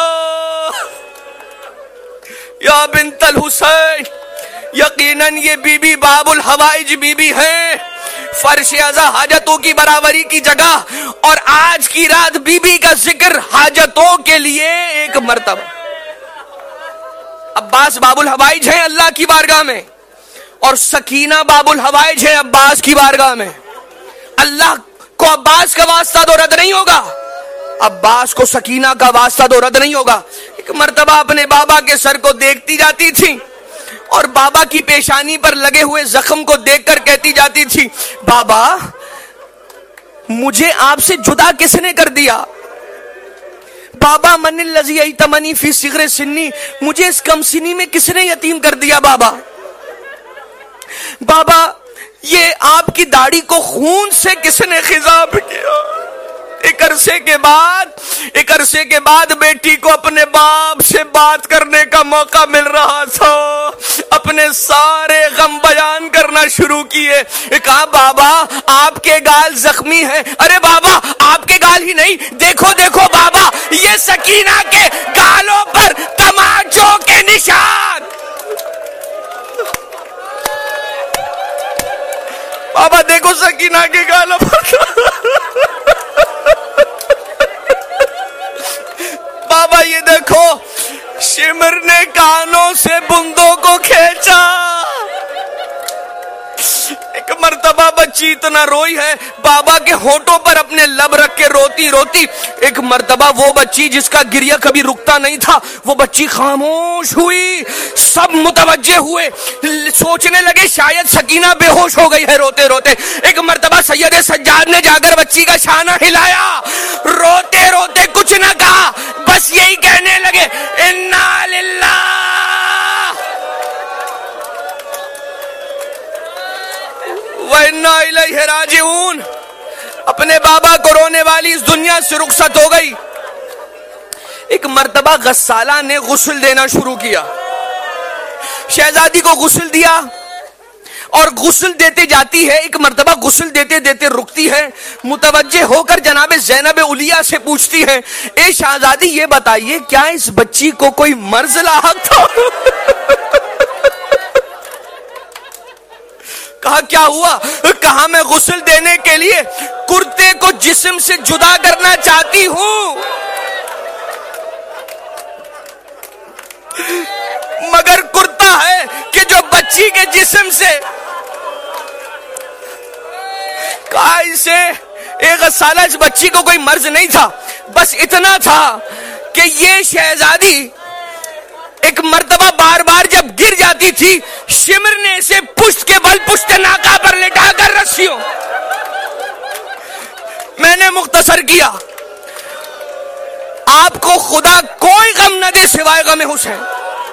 یا بنت الحسین. یقیناً یہ بی بی باب الحوائج بی بی ہے، فرش ازا حاجتوں کی برابری کی جگہ. اور آج کی رات بی بی کا ذکر حاجتوں کے لیے ایک مرتبہ. عباس باب الحوائج ہیں اللہ کی بارگاہ میں، اور سکینہ باب الحوائج ہے عباس کی بارگاہ میں. اللہ کو عباس کا واسطہ تو رد نہیں ہوگا، عباس کو سکینہ کا واسطہ تو رد نہیں ہوگا. ایک مرتبہ اپنے بابا کے سر کو دیکھتی جاتی تھی اور بابا کی پیشانی پر لگے ہوئے زخم کو دیکھ کر کہتی جاتی تھی، بابا مجھے آپ سے جدا کس نے کر دیا؟ بابا من الذی ایتمنی فی صغر سنی، مجھے اس کم سنی میں کس نے یتیم کر دیا؟ بابا یہ آپ کی داڑھی کو خون سے کس نے خضاب کیا؟ ایک عرصے کے بعد بیٹی کو اپنے باپ سے بات کرنے کا موقع مل رہا تھا، اپنے سارے غم بیان کرنا شروع کیے. کہا بابا آپ کے گال زخمی ہیں. ارے بابا آپ کے گال ہی نہیں، دیکھو دیکھو بابا یہ سکینہ کے گالوں پر تماچوں کے نشان. بابا دیکھو سکینہ کے گالوں پر. بابا یہ دیکھو شمر نے کانوں سے بندوں کو کھینچا. ایک مرتبہ بچی اتنا روئی ہے، بابا کے ہونٹوں پر اپنے لب رکھ کے روتی روتی. ایک مرتبہ وہ بچی جس کا گریہ کبھی رکتا نہیں تھا، وہ بچی خاموش ہوئی. سب متوجہ ہوئے، سوچنے لگے شاید سکینہ بے ہوش ہو گئی ہے روتے روتے. ایک مرتبہ سید سجاد نے جا کر بچی کا شانہ ہلایا، روتے روتے کچھ نہ کہا، بس یہی کہنے لگے انا للہ وَإِنَّا إِلَيْهِ رَاجِعُونَ. اپنے بابا کو رونے والی اس دنیا سے رخصت ہو گئی. ایک مرتبہ غسالہ نے غسل دینا شروع کیا، شہزادی کو غسل دیا اور غسل دیتے جاتی ہے. ایک مرتبہ غسل دیتے دیتے رکتی ہے، متوجہ ہو کر جناب زینب علیہ سے پوچھتی ہے، اے شہزادی یہ بتائیے کیا اس بچی کو کوئی مرض لاحق تھا؟ کہا کیا ہوا؟ کہا میں غسل دینے کے لیے کرتے کو جسم سے جدا کرنا چاہتی ہوں، مگر کرتا ہے کہ جو بچی کے جسم سے. کہا اسے ایک غسالہ اس بچی کو کوئی مرض نہیں تھا، بس اتنا تھا کہ یہ شہزادی ایک مرتبہ بار بار جب گر جاتی تھی، شمر نے اسے پشت کے بل پشت ناکا پر لٹا کر رسیوں. میں نے مختصر کیا. آپ کو خدا کوئی غم نہ دے سوائے غم حسین.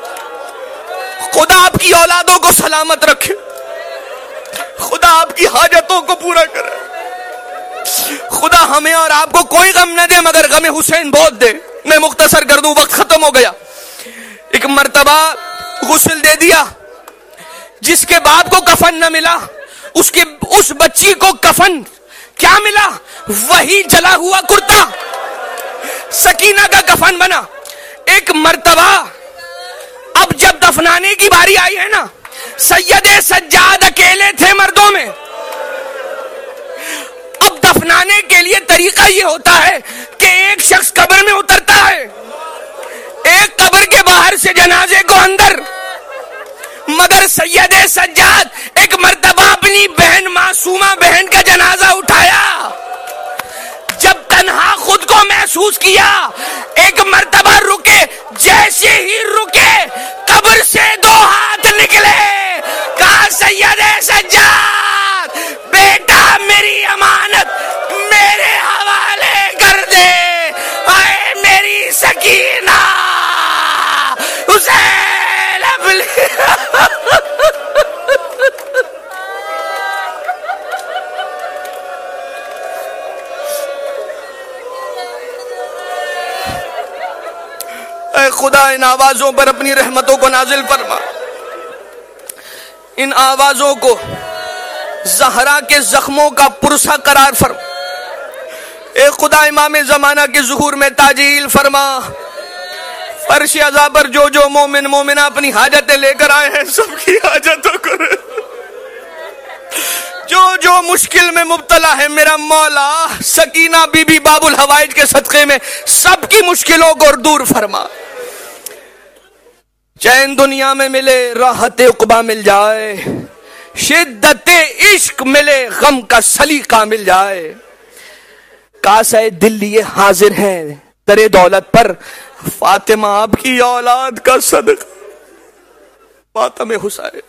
خدا آپ کی اولادوں کو سلامت رکھے، خدا آپ کی حاجتوں کو پورا کرے. خدا ہمیں اور آپ کو کوئی غم نہ دے مگر غم حسین بہت دے. میں مختصر کر دوں، وقت ختم ہو گیا. ایک مرتبہ غسل دے دیا، جس کے باپ کو کفن نہ ملا اس بچی کو کفن کیا ملا؟ وہی جلا ہوا کرتا سکینہ کا کفن بنا. ایک مرتبہ اب جب دفنانے کی باری آئی ہے نا، سید سجاد اکیلے تھے مردوں میں. اب دفنانے کے لیے طریقہ یہ ہوتا ہے کہ ایک شخص قبر میں اترتا ہے، ایک قبر کے باہر سے جنازے کو اندر. مگر سید سجاد ایک مرتبہ اپنی بہن معصومہ بہن کا جنازہ اٹھایا. جب تنہا خود کو محسوس کیا، ایک مرتبہ رکے، جیسے ہی رکے قبر سے 2 ہاتھ نکلے. کہا سید سجاد بیٹا میری امانت میرے حوالے کر دے. اے میری سکینہ حسین ابلی. اے خدا ان آوازوں پر اپنی رحمتوں کو نازل فرما، ان آوازوں کو زہرا کے زخموں کا پرسہ قرار فرما. اے خدا امام زمانہ کے ظہور میں تعجیل فرما. فرش عزا پر جو جو مومن مومنہ اپنی حاجتیں لے کر آئے ہیں سب کی حاجتوں کو، جو جو مشکل میں مبتلا ہے میرا مولا سکینہ بی بی باب الحوائج کے صدقے میں سب کی مشکلوں کو دور فرما. چین دنیا میں ملے راحت عقبہ مل جائے، شدت عشق ملے غم کا سلیقہ مل جائے، کاسہ دل لیے حاضر ہیں ترے دولت پر، فاطمہ آپ کی اولاد کا صدقہ ماتم حسین۔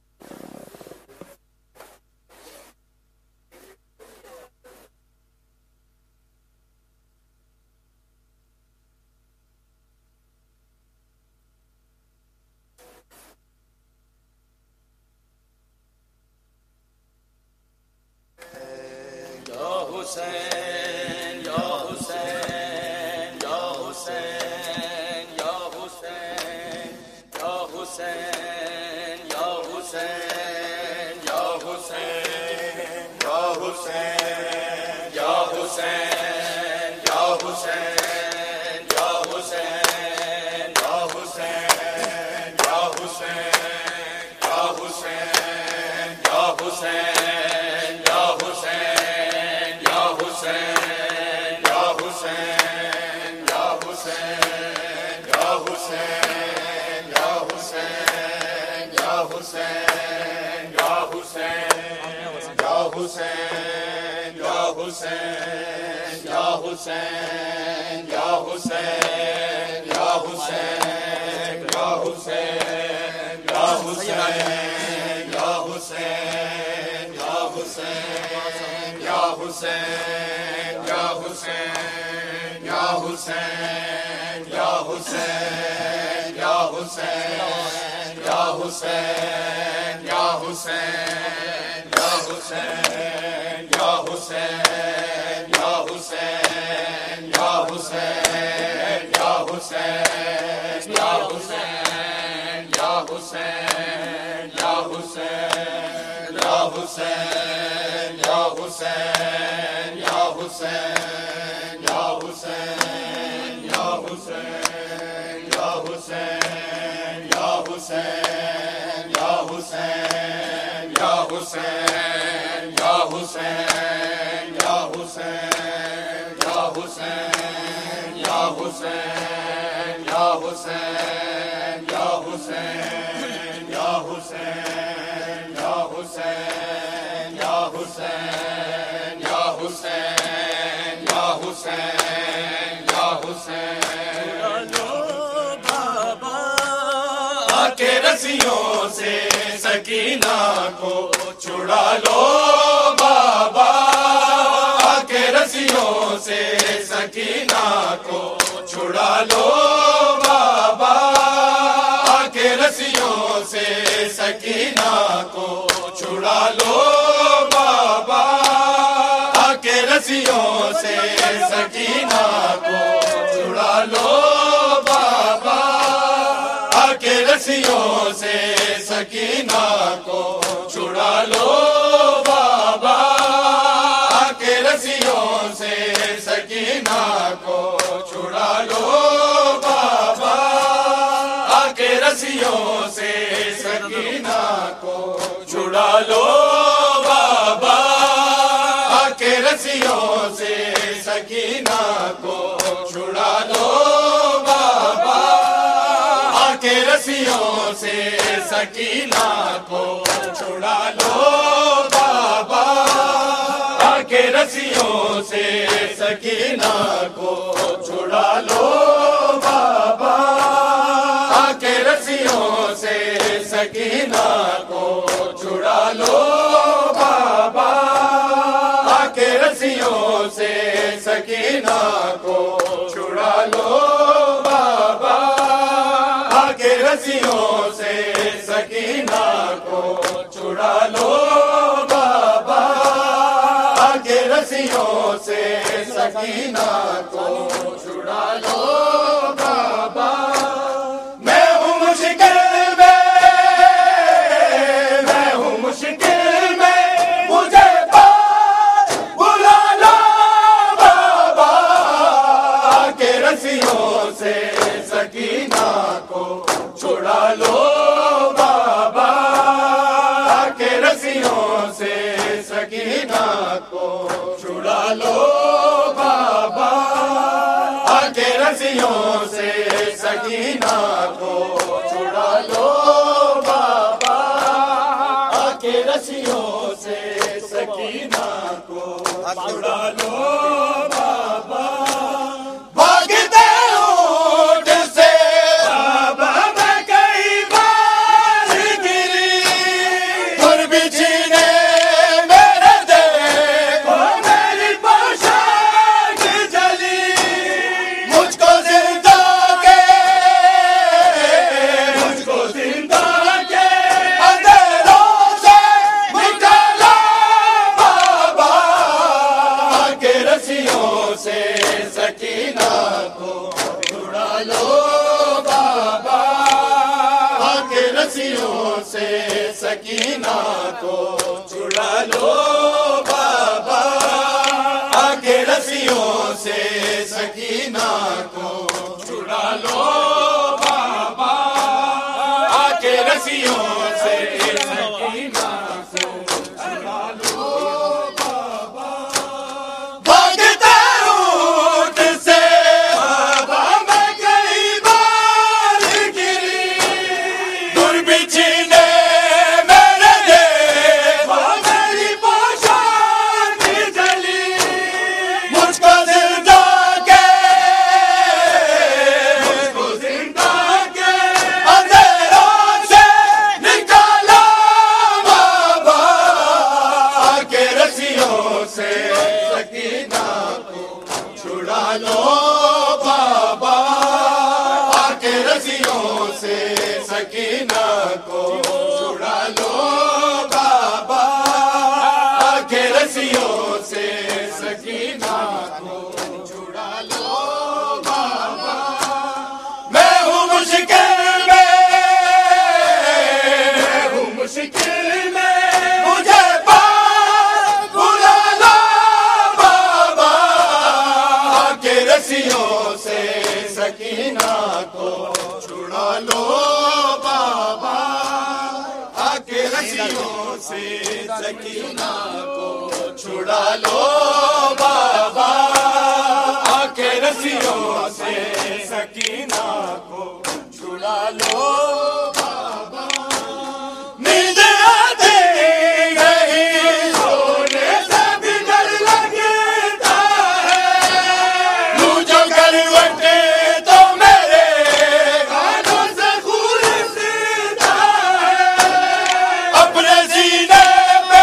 رسیوں سے سکینہ کو چھڑا لو بابا، کے رسیوں سے سکینہ کو چھڑا لو بابا، کے رسیوں سے سکینہ کو چھڑا لو بابا، کے رسیوں سے سکینہ کو چھڑا لو بابا، کے رسیوں سے سکینہ کو چھڑا لو بابا، کے رسیوں سے سکینہ کو چھڑا لو بابا، کے رسیوں سے سکینہ کو چھڑا لو بابا، کے رسیوں سے سکینہ کو چھڑا لو بابا، کے رسیوں سے سکینہ کو چھڑا لو بابا، کے رسیوں سے سکینہ کو چھڑا لو بابا، کے رسیوں سے سکینہ کو چھڑا لو بابا، کے رسیوں سے سکینہ کو چھڑا لو بابا، کے رسیوں سے سکینہ کو چھڑا لو بابا، کے رسیوں سے سکینہ کو چھڑا لو بابا۔ میں ہوں مشکل میں، میں ہوں مشکل میں، مجھے پاس بلا لو بابا، کے رسیوں سے سکینہ کو چھڑا لو بابا، کے رسیوں سے سکینہ کو چھڑا لو بابا، کے رسیوں سے سکینہ کو چھڑا رسیوں سے سکینہ کو چھڑا لو بابا، آ کے رسیوں سے سکینہ کو چھڑا لو بابا، آ کے رسیوں سے سکینہ کو چھڑا لو بابا۔ بھاگتا اونٹ سے بابا میں کئی بار گری، دور بچھنے میرے دیوا میری پوشاک جلی، مجھ کو زندہ کے اندھیروں سے نکالا بابا، آ کے رسیوں سے سکینہ کو چھڑا لو بابا، آ کے رسیوں سے سکینہ کو چھڑا لو بابا، آ کے رسیوں سے سکینہ کو چھڑا لو بابا۔ میں ہوں مشکل میں مجھے پاس بلا لو بابا، آ کے رسیوں سے سکینہ کو چھڑا لو بابا، آ کے رسیوں سے سکینہ کو چھڑا لو بابا، آ کے رسیوں سے سکینہ کو چھڑا لو بابا۔ نیند آتی نہیں، سونے سے بھی ڈر لگتا ہے، یوں جو کروٹے تو میرے ہاتھوں سے خون سیتا ہے، اپنے سینے پہ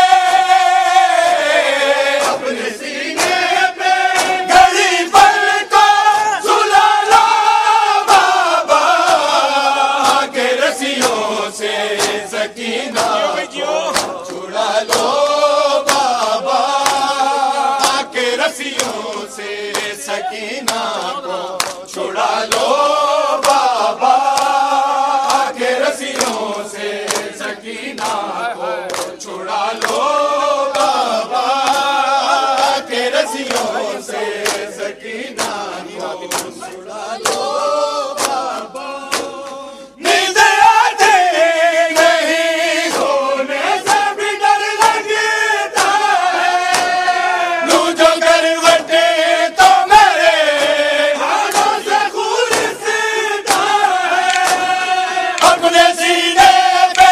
گھڑی پل کو سلا لو بابا، آ کے رسیوں سے سکینہ کو چھڑا لو بابا، آ کے رسیوں سے سکینہ کو چھڑا لو بابا، آ کے رسیوں سے سکینہ کو چھڑا لو بابا، آ کے رسیوں سے سکینہ کو چھڑا لو بابا۔ نیند آتی نہیں، سونے سے بھی ڈر لگتا ہے، یوں جو کروٹے تو میرے ہاتھوں سے خون سیتا ہے، اپنے سینے پہ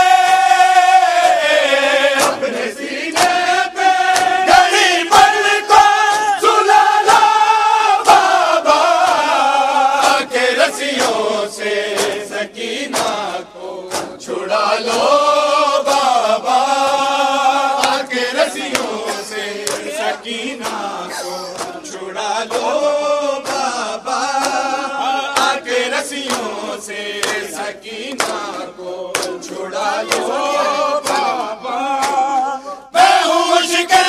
گھڑی پل کو سلا لو بابا، آ کے رسیوں سے سکینہ کو چھڑا لو بابا، آ کے رسیوں سے سکینہ کو چھڑا لو بابا، آ کے رسیوں سے سکینہ کو چھڑا لو بابا۔ میں ہوں مشکل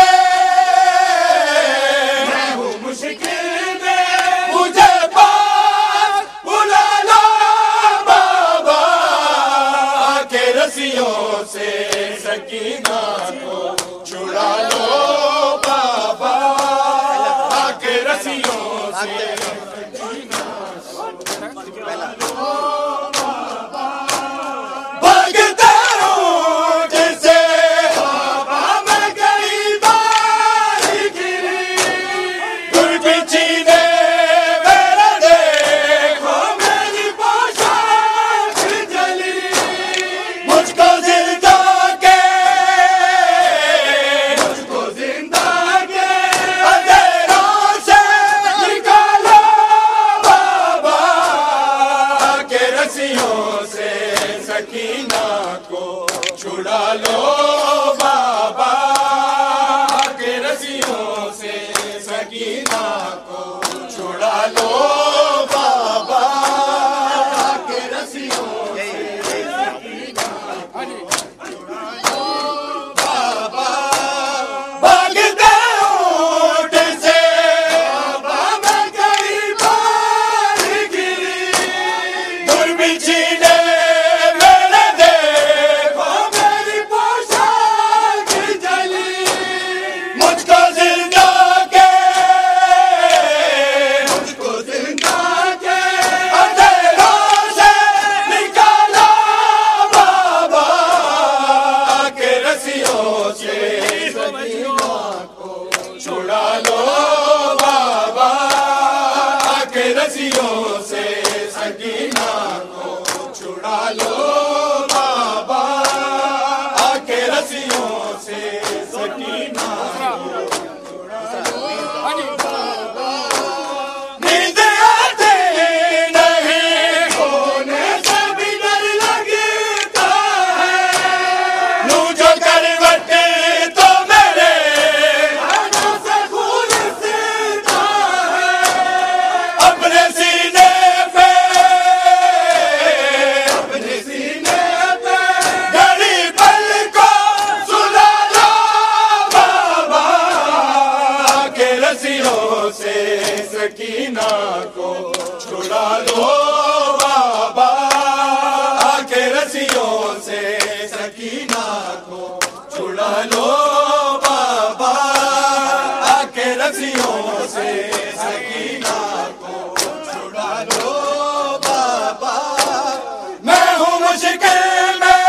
میں مجھے پاس بلا لو بابا، آ کے رسیوں سے سکینہ کو چھڑا لو بابا، آ کے رسیوں سے سکینہ کو چھڑا لو بابا۔ بھاگتا اونٹ سے بابا میں کئی بار گری، دور بچھنے میرے دیکھو میری پوشاک جلی، مجھ کو زندہ کے اندھیروں سے نکالو بابا، آ کے رسیوں रस्सियों से सकीना को छुड़ा लो बाबा, आके रस्सियों से सकीना को छुड़ा लो बाबा। नींद आती नहीं, सोने से भी डर लगता है, लूं जो करवट तो मेरे हाथों से खून सीता है, अपने सीने पे घड़ी पल को सुला लो बाबा, के रस्सियों से सकीना को छुड़ा लो बाबा, के रस्सियों से सकीना को छुड़ा लो बाबा, के रस्सियों से सकीना को छुड़ा लो बाबा। मैं हूँ मुश्किल में,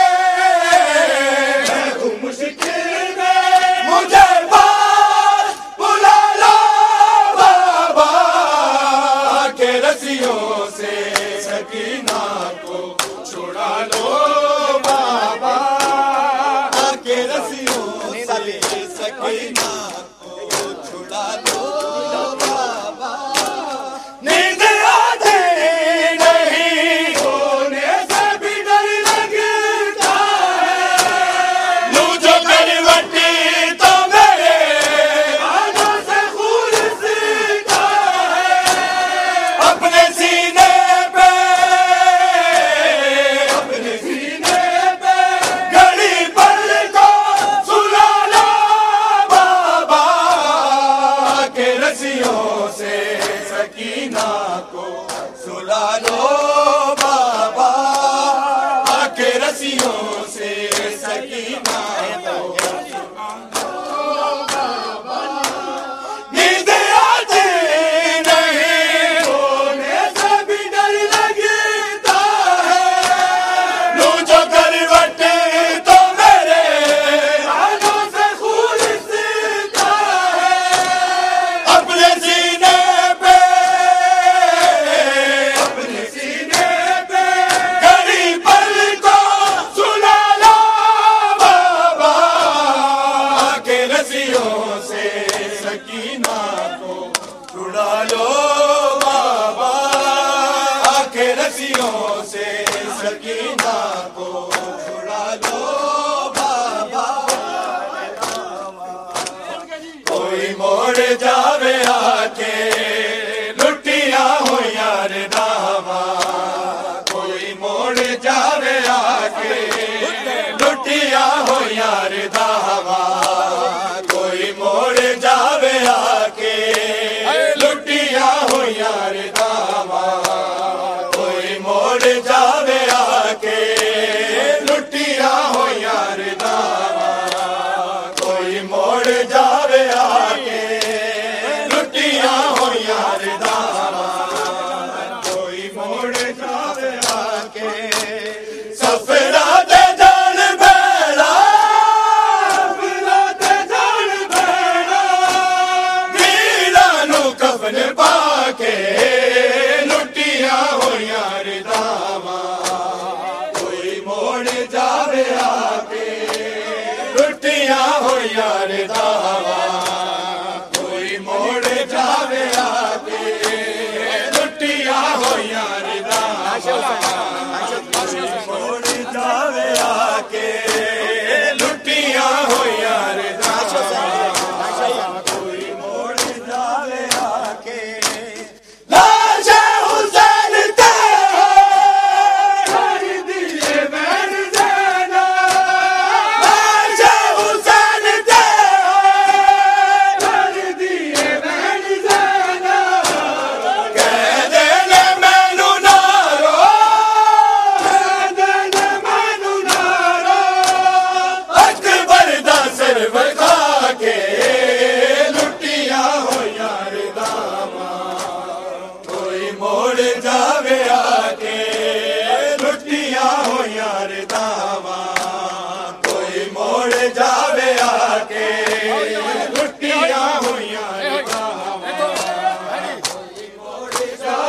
मैं हूँ मुश्किल में, मुझे पास बुला लो बाबा, के रस्सियों से सकीना को छुड़ा लो बाबा, के रस्सियों से सकीना को छुड़ा लो बाबा। नींद आती नहीं, सोने से भी डर लगता है, लूं जो करवटी तो मेरे हाथों से खून सीता है, अपने सीने पे घड़ी पल को सुला लो बाबा, के रस्सियों से सकीना को सुला लो बाबा, के रस्सियों से सकीना को। नींद आती नहीं, सोने से भी डर लगता है, लूं जो करवट तो मेरे हाथों से खून सीता है, अपने सीने पे घड़ी पल को सुला लो बाबा, के रस्सियों से सकीना को छुड़ा लो बाबा, के रस्सियों से सकीना को छुड़ा लो बाबा। कोई मोड़ जावे आके लुटिया हो यार दावा, कोई मोड़ जावे आके लुटिया हो यार दावा, कोई मोड़ जावे आके लुटिया हो यार दावा, कोई मोड़ जावे आके लुटिया हो यार दावा, कोई मोड़ जावे आके लुटिया हो यार दावा, कोई मोड़ जावे आके सफरा दे जान बेड़ा, सफरा दे जान बेड़ा, वीरा नू कफन पाके लुटिया हो यार दावा, कोई मोड़ जावे आके लुटिया हो यार दावा, कोई मोड़ जावे आके लुटिया हो यार दावा, कोई मोड़ जावे आके लुटिया हो यार दावा, कोई मोड़ जावे आके लाशे हुसैन ते कर दिए मैन ज़ैना, लाशे हुसैन ते कर दिए मैन ज़ैना, कह देने मैनू नारो, कह देने मैनू नारो, अकबर दा सिर वखा के लुटिया हो यार दावा, कोई मोड़ जावे आके लुटिया हो यार दावा, कोई मोड़ जावे आके लुटिया हो यार दावा, कोई मोड़ जावे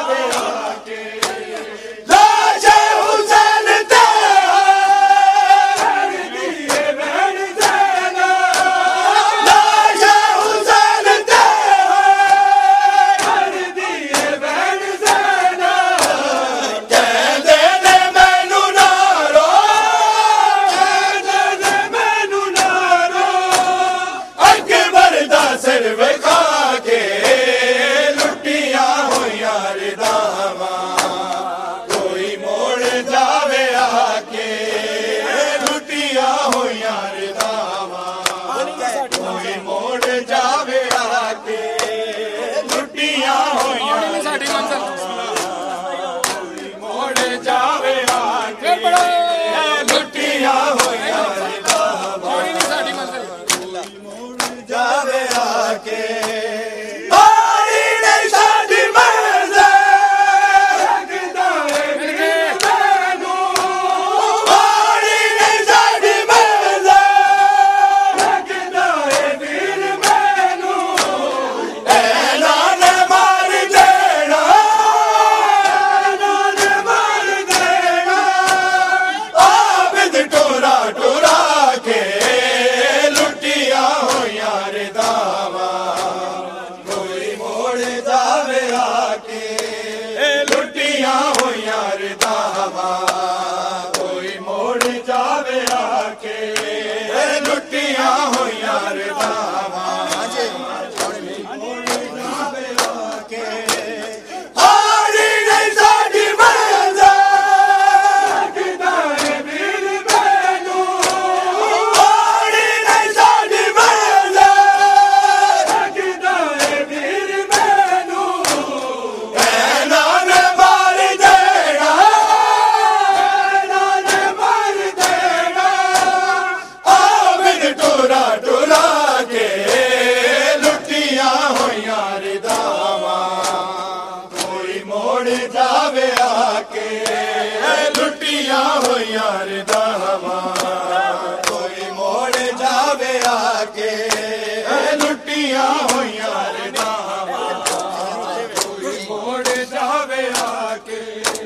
موڑ جاوے آ کے لٹیاں ہویاں رداواں کوئی موڑ جاوے آ کے لٹیاں ہویاں رداواں کوئی موڑ جاوے آ کے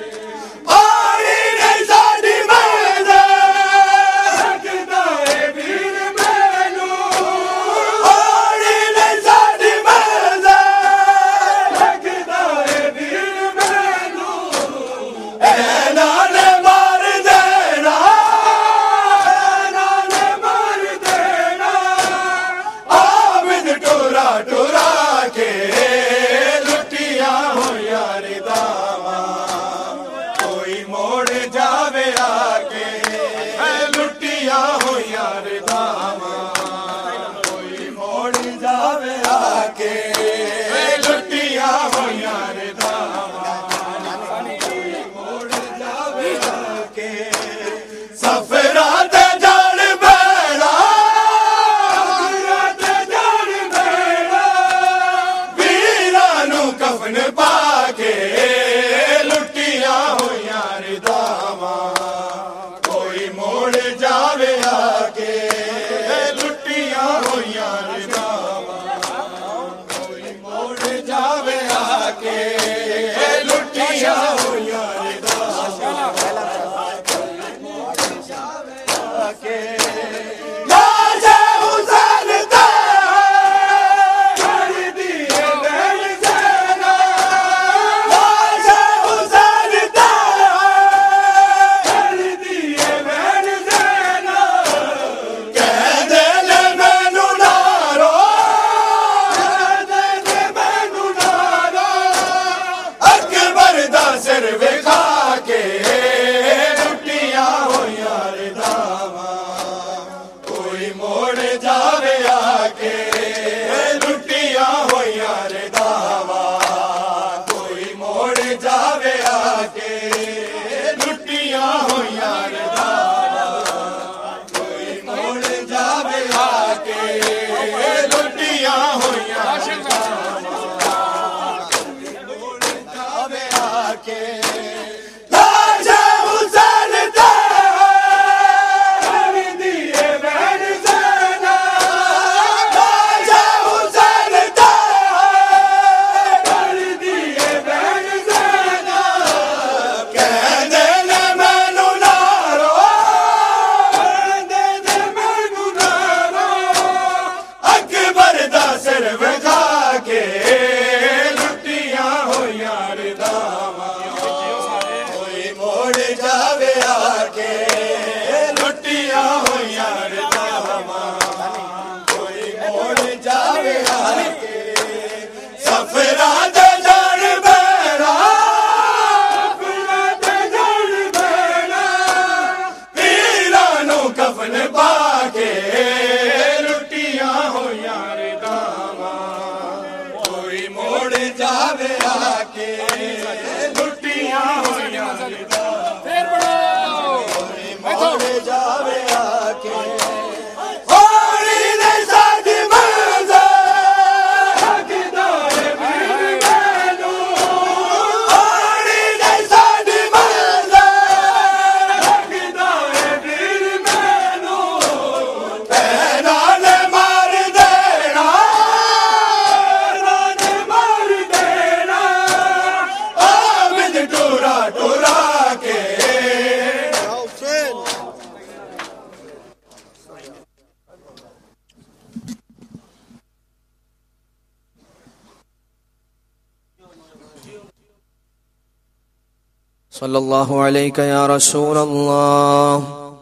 صلی اللہ علیکہ یا رسول اللہ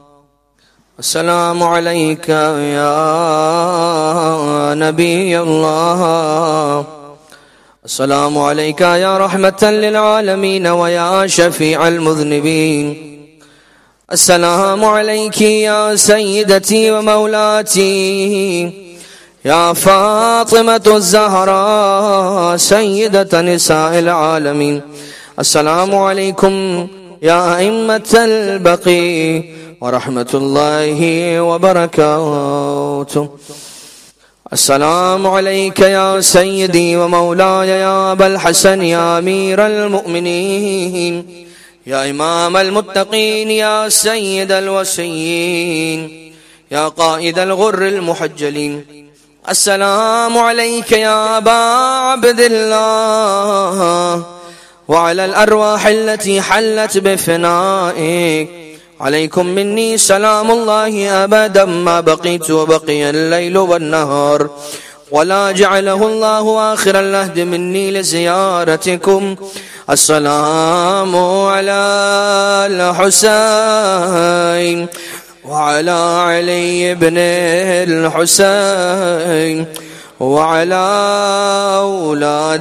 السلام علیکہ یا نبی اللہ السلام علیکہ یا رحمتا للعالمین ویا شفیع المذنبین السلام علیکی یا سیدتی ومولاتی یا فاطمة الزہراء سیدة نساء العالمین السلام علیکم یا ائمة البقیع ورحمة اللہ وبرکاتہ السلام عليك يا سيدي ومولاي يا أبا الحسن يا أمير المؤمنين يا إمام المتقين يا سيد الوسيين يا قائد الغر المحجلين. السلام عليك يا أبا عبد الله وعلى الأرواح التي حلت بفنائك. عليكم مني سلام الله أبدا ما بقيت وبقي الليل والنهار، ولا جعله الله آخر العهد مني لزيارتكم. السلام على الحسين وعلى علي بن الحسين وعلى أولاد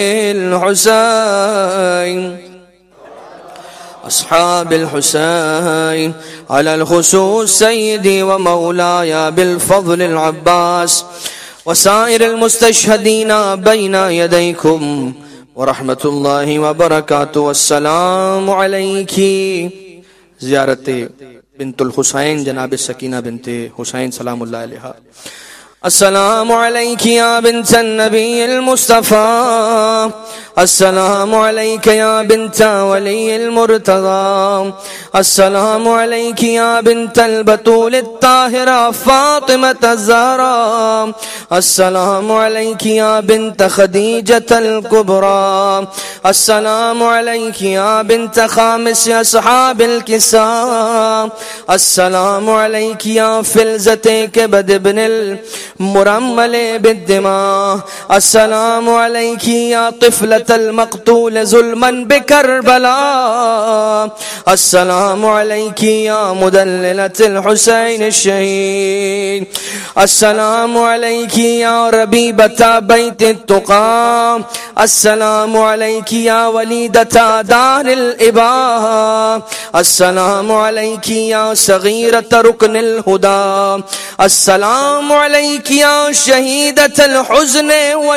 الحسين أصحاب الحسين، على الخصوص سيدي ومولاي بالفضل العباس وسائر المستشهدين بين يديكم ورحمة الله وبركاته. والسلام عليك زيارة بنت الحسين جناب السكينة بنت حسين سلام الله عليها. السلام عليك يا بنت النبي المصطفى، السلام عليك يا بنت ولي المرتضى، السلام عليك يا بنت البتول الطاهرة فاطمة الزهراء، السلام عليك يا بنت خديجة الكبرى، السلام عليك يا بنت خامس أصحاب الكساء، السلام عليك يا فلزة كبد بن المرمل بالدماء، السلام عليك يا طفلة المقتول ظلما بكربلاء، السلام عليك يا مدللة الحسين الشهيد، السلام عليك يا ربيبة بيت التقى، السلام عليك يا وليدة دار الإباء، السلام عليك يا صغيرة ركن الهدى، السلام عليك يا شهيدة الحزن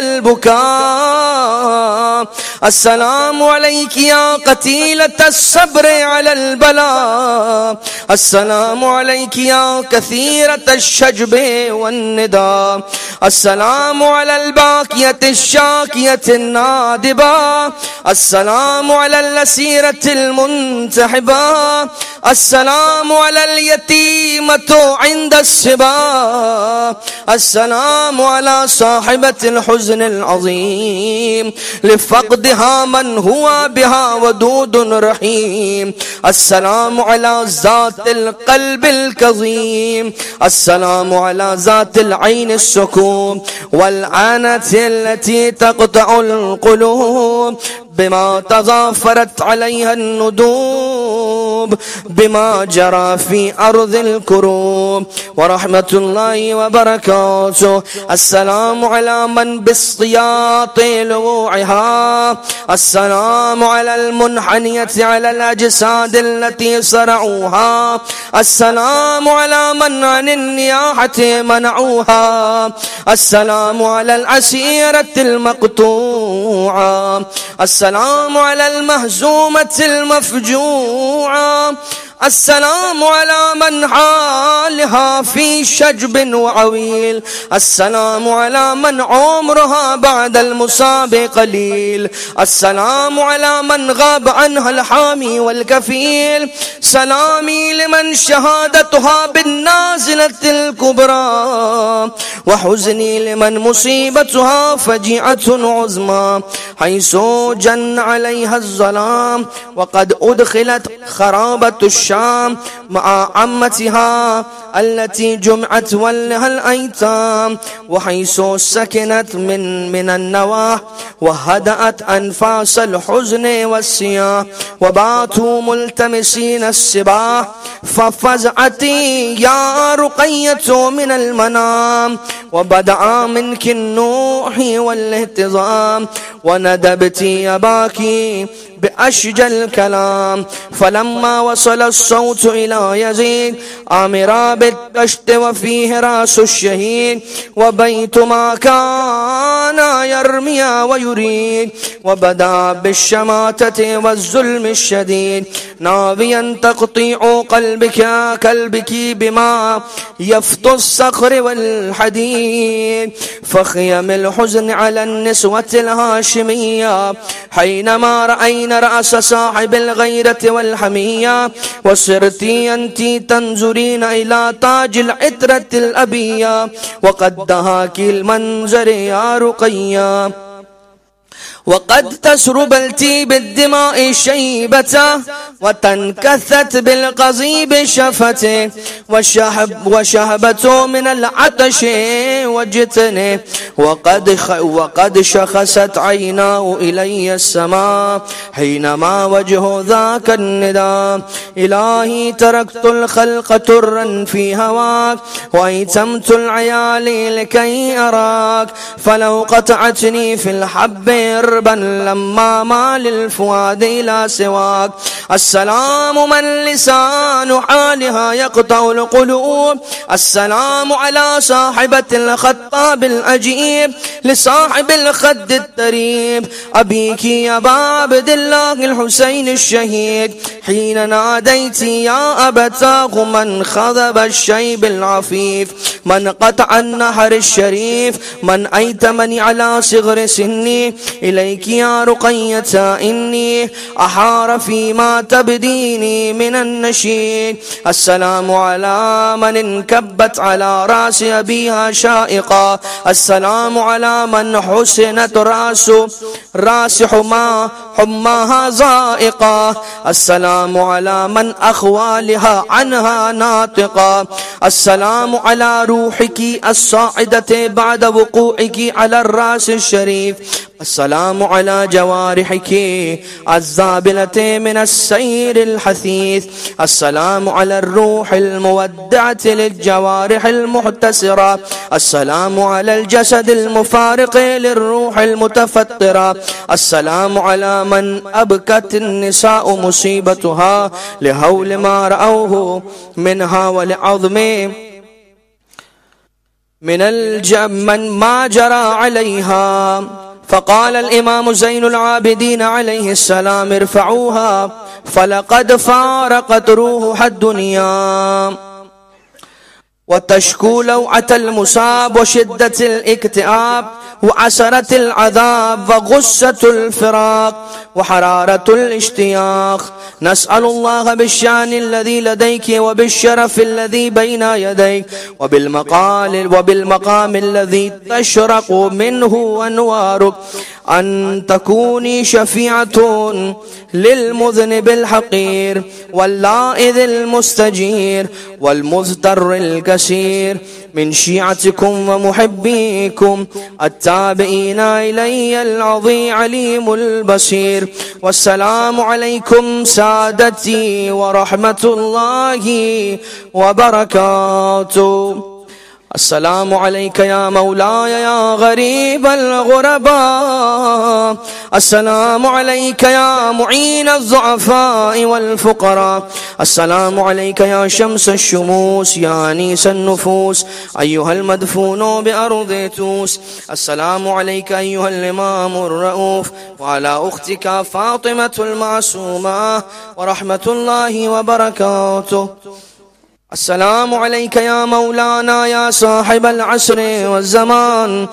والبكاء، السلام عليك يا قتيلة الصبر على البلاء، السلام عليك يا كثيرة الشجب والندى، السلام على الباكية الشاكية النادبة، السلام على الأسيرة المنتحبة، السلام على اليتيمة عند السبا، السلام على صاحبة الحزن العظيم لفقدها من هو بها ودود رحيم، السلام على ذات القلب الكظيم، السلام على ذات العين السكون والعنة التي تقطع القلوب بما تضافرت عليها الندوب بما جرى في أرض الكروب ورحمة الله وبركاته. السلام على من بالصياط لوعها، السلام على المنحنية على الأجساد التي صرعوها، السلام على من عن النياحة منعوها، السلام على الأسيرة المقطوعة، السلام على المهزومة المفجوعة، السلام على من حالها في شجب وعويل، السلام على من عمرها بعد المصاب قليل، السلام على من غاب عنها الحامي والكفيل، سلامي لمن شهادتها بالنازلة الكبرى، وحزني لمن مصيبتها فجيعة عظمى، حيث جن عليها الظلام وقد أدخلت خرابة الشام مع عمتها التي جمعت ولها الأيتام، وحيث سكنت من النواح وهدأت أنفاس الحزن والسياح، وباتوا ملتمسين السباح، ففزعتي يا رقية من المنام، وبدأ منك النوح والاهتضام، وندبتي يباكي بأشجى الكلام. فلما وصل الصوت إلى يزيد آمرا بالدشت وفيه رأس الشهيد وبيت ما كان يرمي ويريد، وبدأ بالشماتة والظلم الشديد ناويا تقطيع قلبك بما يفتو الصخر والحديد. فخيم الحزن على النسوة الهاشمية حينما رأينا رأس صاحب الغيرة والحمية، وصرت أنت تنظرين إلى تاج العترة الأبية وقد دهاك المنظر يا رقية، وقد تسربلت بالدماء شيبته وتنكثت بالقضيب شفته وشهبته من العطش وجتنه، وقد شخصت عيناه إلي السماء حينما وجه ذاك النداء. إلهي تركت الخلق ترا في هواك وأيتمت العيال لكي أراك، فلو قطعتني في الحب لما ما للفؤاد إلى سواك. السلام من لسان حالها يقطع القلوب، السلام على صاحبة الخطاب الأجيب لصاحب الخد التريب، أبيك يا أبا عبد الله الحسين الشهيد حين ناديت يا أبتاه من خضب الشيب العفيف، من قطع النهر الشريف، من أيتمني على صغر سني. إليك يا رقية إني أحار فيما تبديني من النشيد. السلام على من انكبت على رأس أبيها شائقة، السلام على من حسنت رأس حماها زائقة، السلام على من أخوالها عنها ناطقة، السلام على روحك الصاعدة بعد وقوعك على الرأس الشريف، السلام على جوارحك الزابلة من السير الحثيث، السلام على الروح المودعة للجوارح المحتسرة، السلام على الجسد المفارق للروح المتفطرة، السلام على من أبكت النساء مصيبتها لهول ما رأوه منها ولعظم من الجمن ما جرى عليها. فقال الإمام زين العابدين عليه السلام ارفعوها فلقد فارقت روحها الدنيا، وتشكو لوعة المصاب وشدة الاكتئاب وعسرة العذاب وغصة الفراق وحرارة الاشتياق. نسأل الله بالشان الذي لديك وبالشرف الذي بين يديك وبالمقام الذي تشرق منه أنوارك أن تكوني شفيعة للمذنب الحقير واللائذ المستجير والمضطر الكثير من شيعتكم ومحبيكم التابعين إلي العظيم عليم البصير. والسلام عليكم سادتي ورحمة الله وبركاته. السلام عليك يا مولاي يا غريب الغرباء، السلام عليك يا معين الضعفاء والفقراء، السلام عليك يا شمس الشموس يا أنيس النفوس أيها المدفون بأرض توس، السلام عليك أيها الإمام الرؤوف وعلى أختك فاطمة المعصومة ورحمة الله وبركاته. السلام عليك يا مولانا يا صاحب العصر والزمان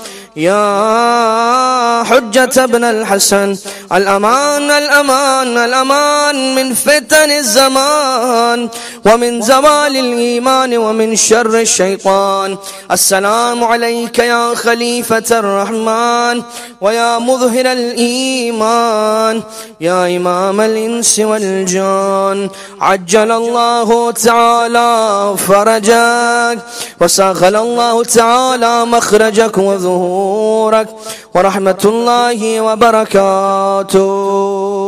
يا حجة ابن الحسن، الأمان الأمان الأمان من فتن الزمان ومن زوال الإيمان ومن شر الشيطان. السلام عليك يا خليفة الرحمن ويا مظهر الإيمان يا إمام الإنس والجان، عجل الله تعالى فرجك وسهل الله تعالى مخرجك وظهورك ورحمة الله وبركاته.